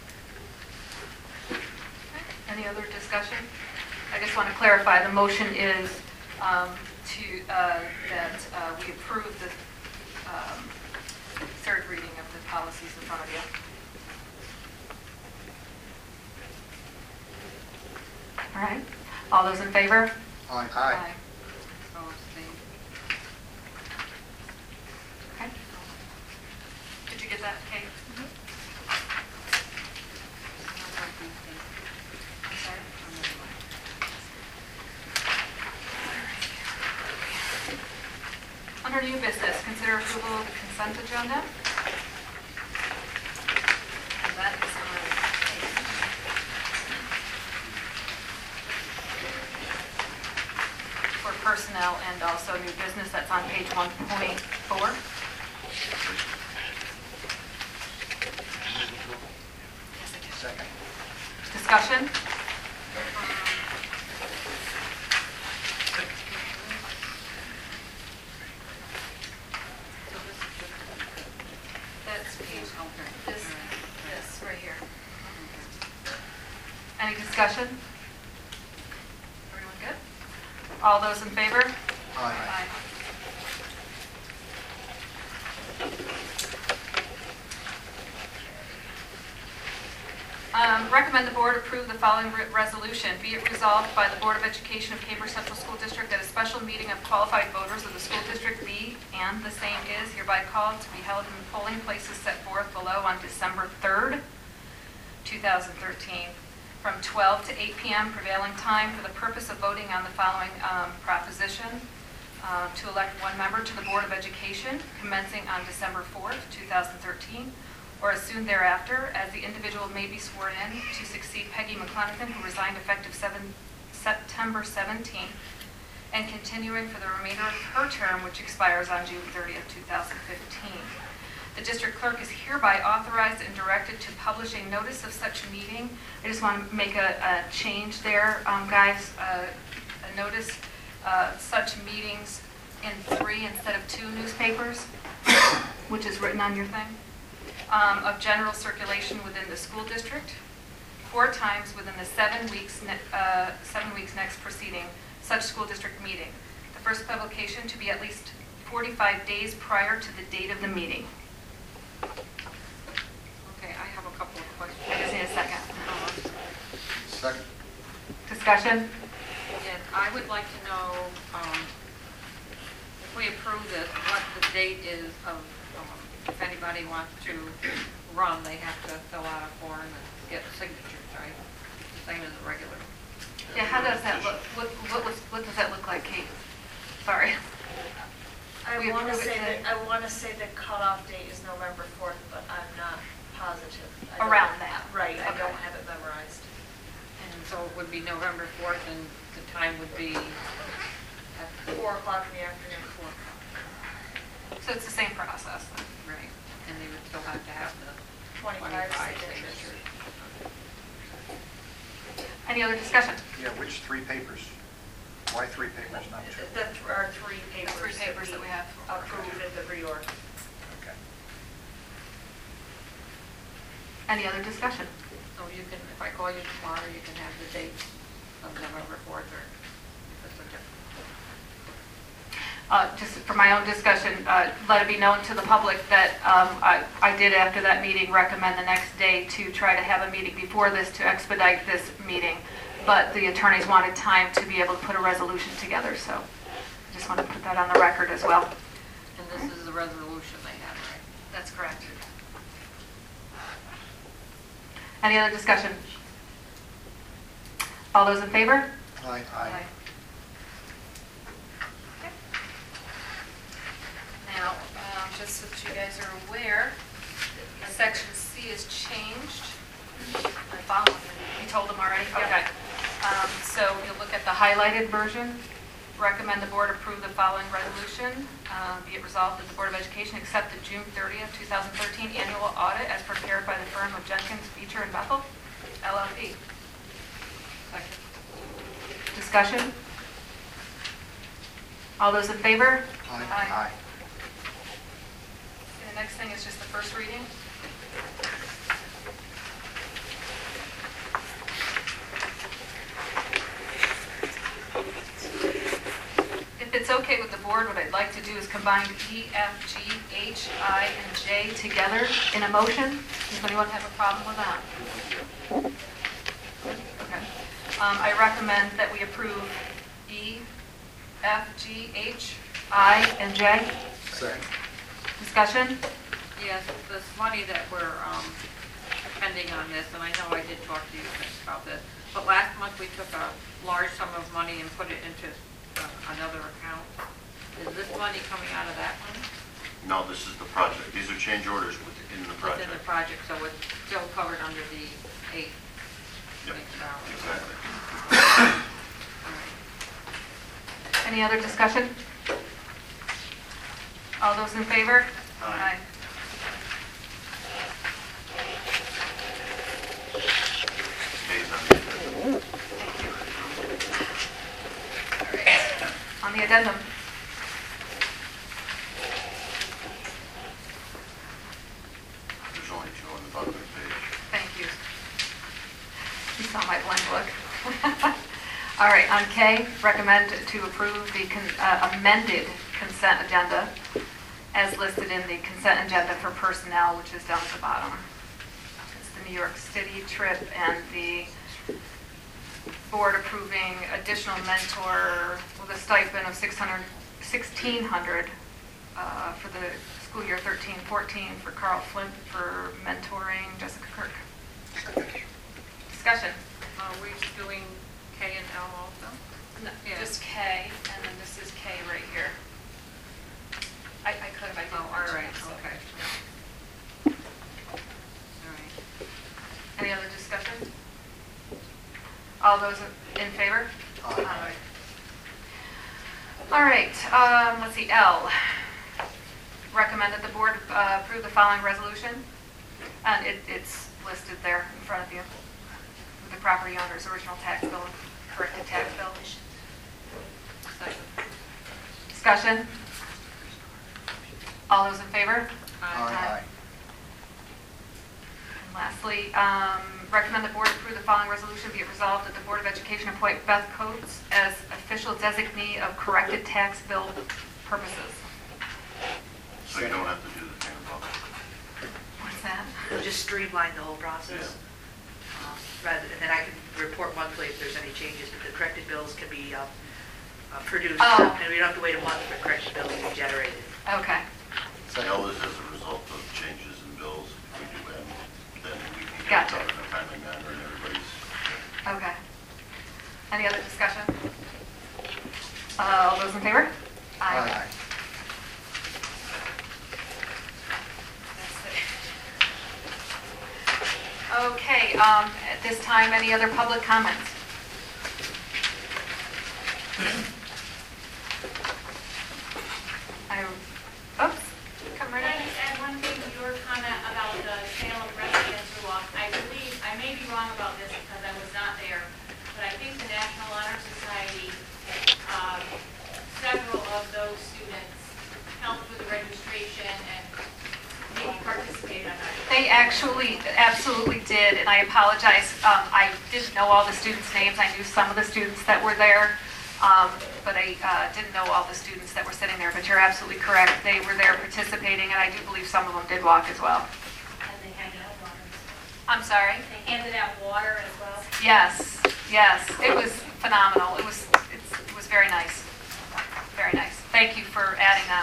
Any other discussion? I just want to clarify, the motion is that we approve the third reading of the policies in front of you. All right. All those in favor? Aye. Aye. So abstain. Okay. Did you get that, Kate? I'm sorry? Under new business, consider approval of the consent agenda. And that is for personnel and also new business. That's on page 1.4. Second. Discussion? That's page, this right here. Any discussion? Everyone good? All those in favor? Aye. Recommend the board approve the following resolution. Be it resolved by the Board of Education of Cambridge Central School District that a special meeting of qualified voters of the school district be, and the same is, hereby called to be held in the polling places set forth below on December 3rd, 2013, from 12 to 8 p.m. prevailing time for the purpose of voting on the following proposition. To elect one member to the Board of Education commencing on December 4th, 2013, or as soon thereafter, as the individual may be sworn in to succeed Peggy McClenathan, who resigned effective September 17th, and continuing for the remainder of her term, which expires on June 30th, 2015. The district clerk is hereby authorized and directed to publish a notice of such meeting. I just want to make a change there, guys. A notice such meetings in 3 instead of 2 newspapers, which is written on your thing. Of general circulation within the school district 4 times within the 7 weeks next preceding such school district meeting. The first publication to be at least 45 days prior to the date of the meeting. Okay, I have a couple of questions. I just need a second. Second. Discussion? And I would like to know, if we approve this, what the date is of, if anybody wants to run, they have to fill out a form and get signatures, right? Same as a regular. Yeah, how does that look? What does that look like, Kate? Sorry. We I want to approve it say today. the cutoff date is November 4th, but I'm not positive. Around that. Right, I Okay. don't have it memorized. And so it would be November 4th, and the time would be at 4 o'clock in the afternoon. 4 o'clock. So it's the same process then. Right. And they would still have to have the 25 signatures. signatures. Any other discussion? Yeah, which 3 papers? Why 3 papers, not 2? There are 3 papers. 3 papers that we have. Approved at the reorg. Okay. Any other discussion? So you can, if I call you tomorrow, you can have the dates of November 4th, or if it's a different. Just for my own discussion, let it be known to the public that I did, after that meeting, recommend the next day to try to have a meeting before this to expedite this meeting. But the attorneys wanted time to be able to put a resolution together, so Just want to put that on the record as well. And this is the resolution they have, right? That's correct. Any other discussion? All those in favor? Aye. Now, just so that you guys are aware, Section C is changed. I followed it. You told them already? Okay. So you'll look at the highlighted version. Recommend the board approve the following resolution. Be it resolved that the Board of Education accept the June 30th, 2013 annual audit as prepared by the firm of Jenkins, Beecher, and Bethel, LLP. Discussion? All those in favor? Aye. And the next thing is just the first reading. If it's okay with the board, what I'd like to do is combine E, F, G, H, I, and J together in a motion. Does anyone have a problem with that? Okay. I recommend that we approve E, F, G, H, I, and J. Second. Discussion? Yes, this money that we're spending on this, and I know I did talk to you about this, but last month we took a large sum of money and put it into another account. Is this money coming out of that one? No, this is the project. These are change orders within the project. Within the project, so it's still covered under the $8 Yep, million. exactly. All right. Any other discussion? All those in favor? Aye. Stays on the agenda. On the addendum. There's only two on the bottom of the page. Thank you. You saw my blank look. All right, on K, recommend to approve the amended consent agenda as listed in the consent agenda for personnel, which is down at the bottom. It's the New York City trip and the board approving additional mentor with a stipend of $1,600 for the school year 13-14 for Carl Flint for mentoring Jessica Kirk. Discussion. Are we doing K and L also? No, Yeah. just K, and then this is K right here. I could have, I didn't Oh, all mention right, it, so. okay. All right. Any other discussion? All those in favor? Aye. All right, let's see, L. Recommend that the board approve the following resolution. And it's listed there in front of you. With the property owner's original tax bill, corrected tax bill. Second. Discussion? All those in favor? Aye. And lastly, recommend the board approve the following resolution. Be it resolved that the Board of Education appoint Beth Coates as official designee of corrected tax bill purposes. So you don't have to do the thing above it. What's that? It'll just streamline the whole process. And then I can report monthly if there's any changes, but the corrected bills can be produced, Oh. and we don't have to wait a month for corrected bills to be generated. Okay. L is as a result of changes in bills. If we do them, then we can get Gotcha. it done in a timely manner and everybody's. Okay. Any other discussion? All those in favor? Aye. That's it. Okay, at this time, any other public comments? Oops, come right Can I in. just add one thing to your comment about the sale of residential lots? I believe, I may be wrong about this because I was not there, but I think the National Honor Society, several of those students helped with the registration and maybe participated. I'm not sure. They actually absolutely did, and I apologize. I didn't know all the students' names. I knew some of the students that were there, but I didn't know all the students that were sitting there. But you're absolutely correct. They were there participating, and I do believe some of them did walk as well. And they handed out water. I'm sorry? They handed out water as well. Yes, yes. It was phenomenal. It was very nice. Very nice. Thank you for adding that.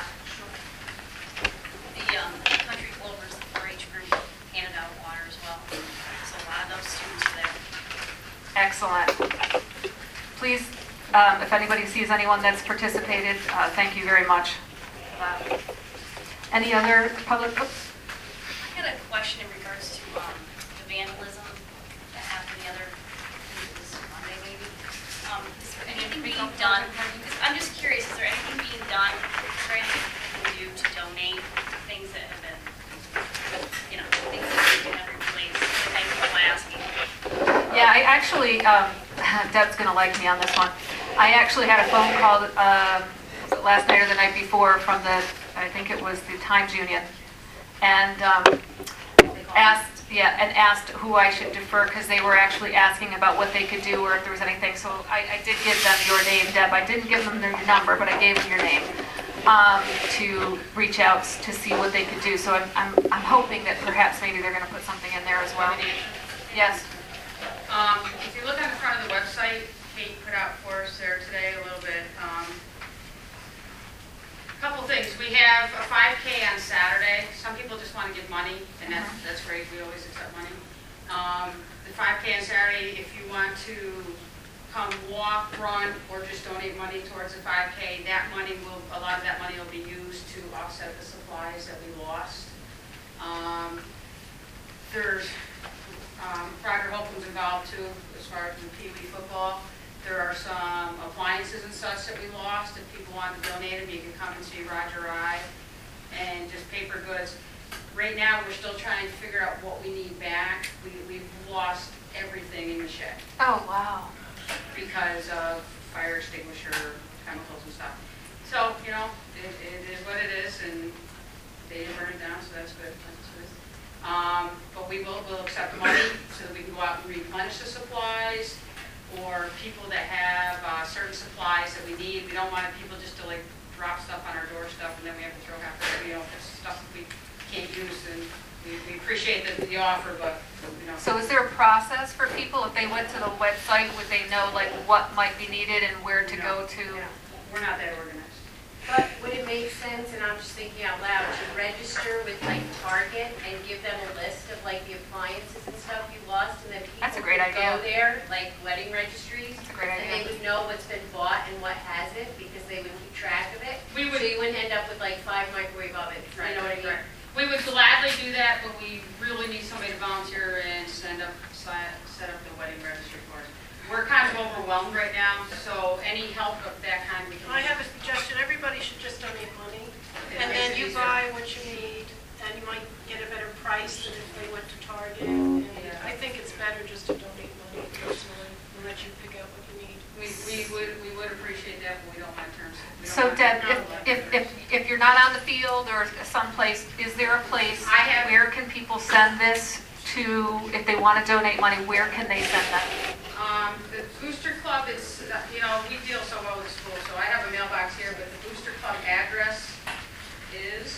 The Country Clovers, the 4-H group, handed out water as well. So a lot of those students are there. Excellent. Please, if anybody sees anyone that's participated, thank you very much for that. Any other public? Oops. I had a question in regards to the vandalism that happened this Monday maybe. Is there anything being done? I'm just curious, is there anything being done, is there anything we can do to donate things that have been, things that we can have replaced? Thank you for asking. Yeah, I actually, Deb's going to like me on this one. I actually had a phone call last night or the night before from I think it was the Times Union, and asked who I should defer, because they were actually asking about what they could do or if there was anything. So I did give them your name, Deb. I didn't give them their number, but I gave them your name to reach out to see what they could do. So I'm hoping that perhaps maybe they're going to put something in there as well. Yes. If you look on the front of the website, Kate put out for us there today a little bit. Couple things. We have a 5K on Saturday. Some people just want to give money, and that's great. We always accept money. The 5K on Saturday, if you want to come walk, run, or just donate money towards the 5K, a lot of that money will be used to offset the supplies that we lost. There's Roger Holcomb's involved too, as far as the Pee Wee football. There are some appliances and such that we lost. If people want to donate them, you can come and see Roger or I. And just paper goods. Right now, we're still trying to figure out what we need back. We've lost everything in the shed. Oh, wow. Because of fire extinguisher, chemicals and stuff. So, it is what it is, and they didn't burn it down, so that's good. But we'll accept the money so that we can go out and replenish the supplies, or people that have certain supplies that we need. We don't want people just to drop stuff on our door stuff and then we have to throw half of it. If it's stuff that we can't use, and we appreciate the offer, but So is there a process for people? If they went to the website, would they know what might be needed and where to go to? We're not that organized. But would it make sense, and I'm just thinking out loud, to register with Target and give them a list of the appliances and stuff you lost, and then people That's a great could idea. go there, wedding registries, That's a great and they idea. would know what's been bought and what hasn't, because they would keep track of it. So you wouldn't end up with 5 microwave ovens, you know what I mean? We would gladly do that, but we really need somebody to volunteer and set up the wedding registry for us. We're kind of overwhelmed right now, so any help of that kind we can. I have a suggestion. Everybody should just donate money, and then you buy what you need, and you might get a better price than if they went to Target. And I think it's better just to donate money personally and let you pick out what you need. We would appreciate that, but we don't want terms. So Deb, if you're not on the field or someplace, is there a place where can people send this to, if they want to donate money, where can they send that? The Booster Club is, we deal so well with the school, so I have a mailbox here, but the Booster Club address is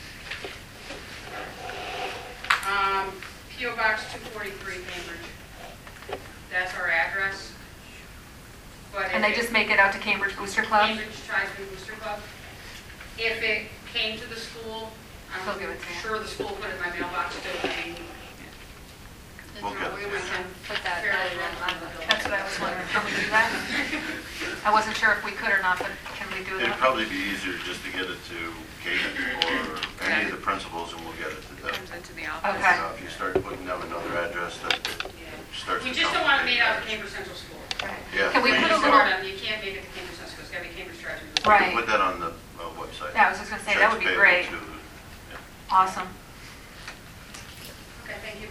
P.O. Box 243, Cambridge. That's our address. But And they just make it out to Cambridge Booster Club? Cambridge Tribesman Booster Club. If it came to the school, I'm sure the school put it in my mailbox too. We'll get it. We can put that That's what I was wondering. Can we do that? I wasn't sure if we could or not, but can we do It'd that? probably be easier just to get it to Kate or any of the principals, and we'll get it to them. Comes into the office. Okay. If you start putting down another address, that starts to We just don't want it made out of complicate Cambridge Central School. Right. Yeah, Can we please. put a little, You can't make it to Cambridge Central School, it's got to be Cambridge Tribesman. Right. Put that on the website. Yeah, I was just going to say, that would be Checks great. payable to- Awesome. Okay, thank you.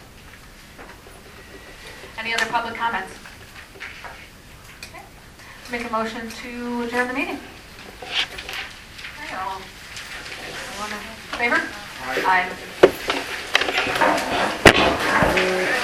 Any other public comments? Okay. Make a motion to adjourn the meeting. Okay, all in favor? Aye.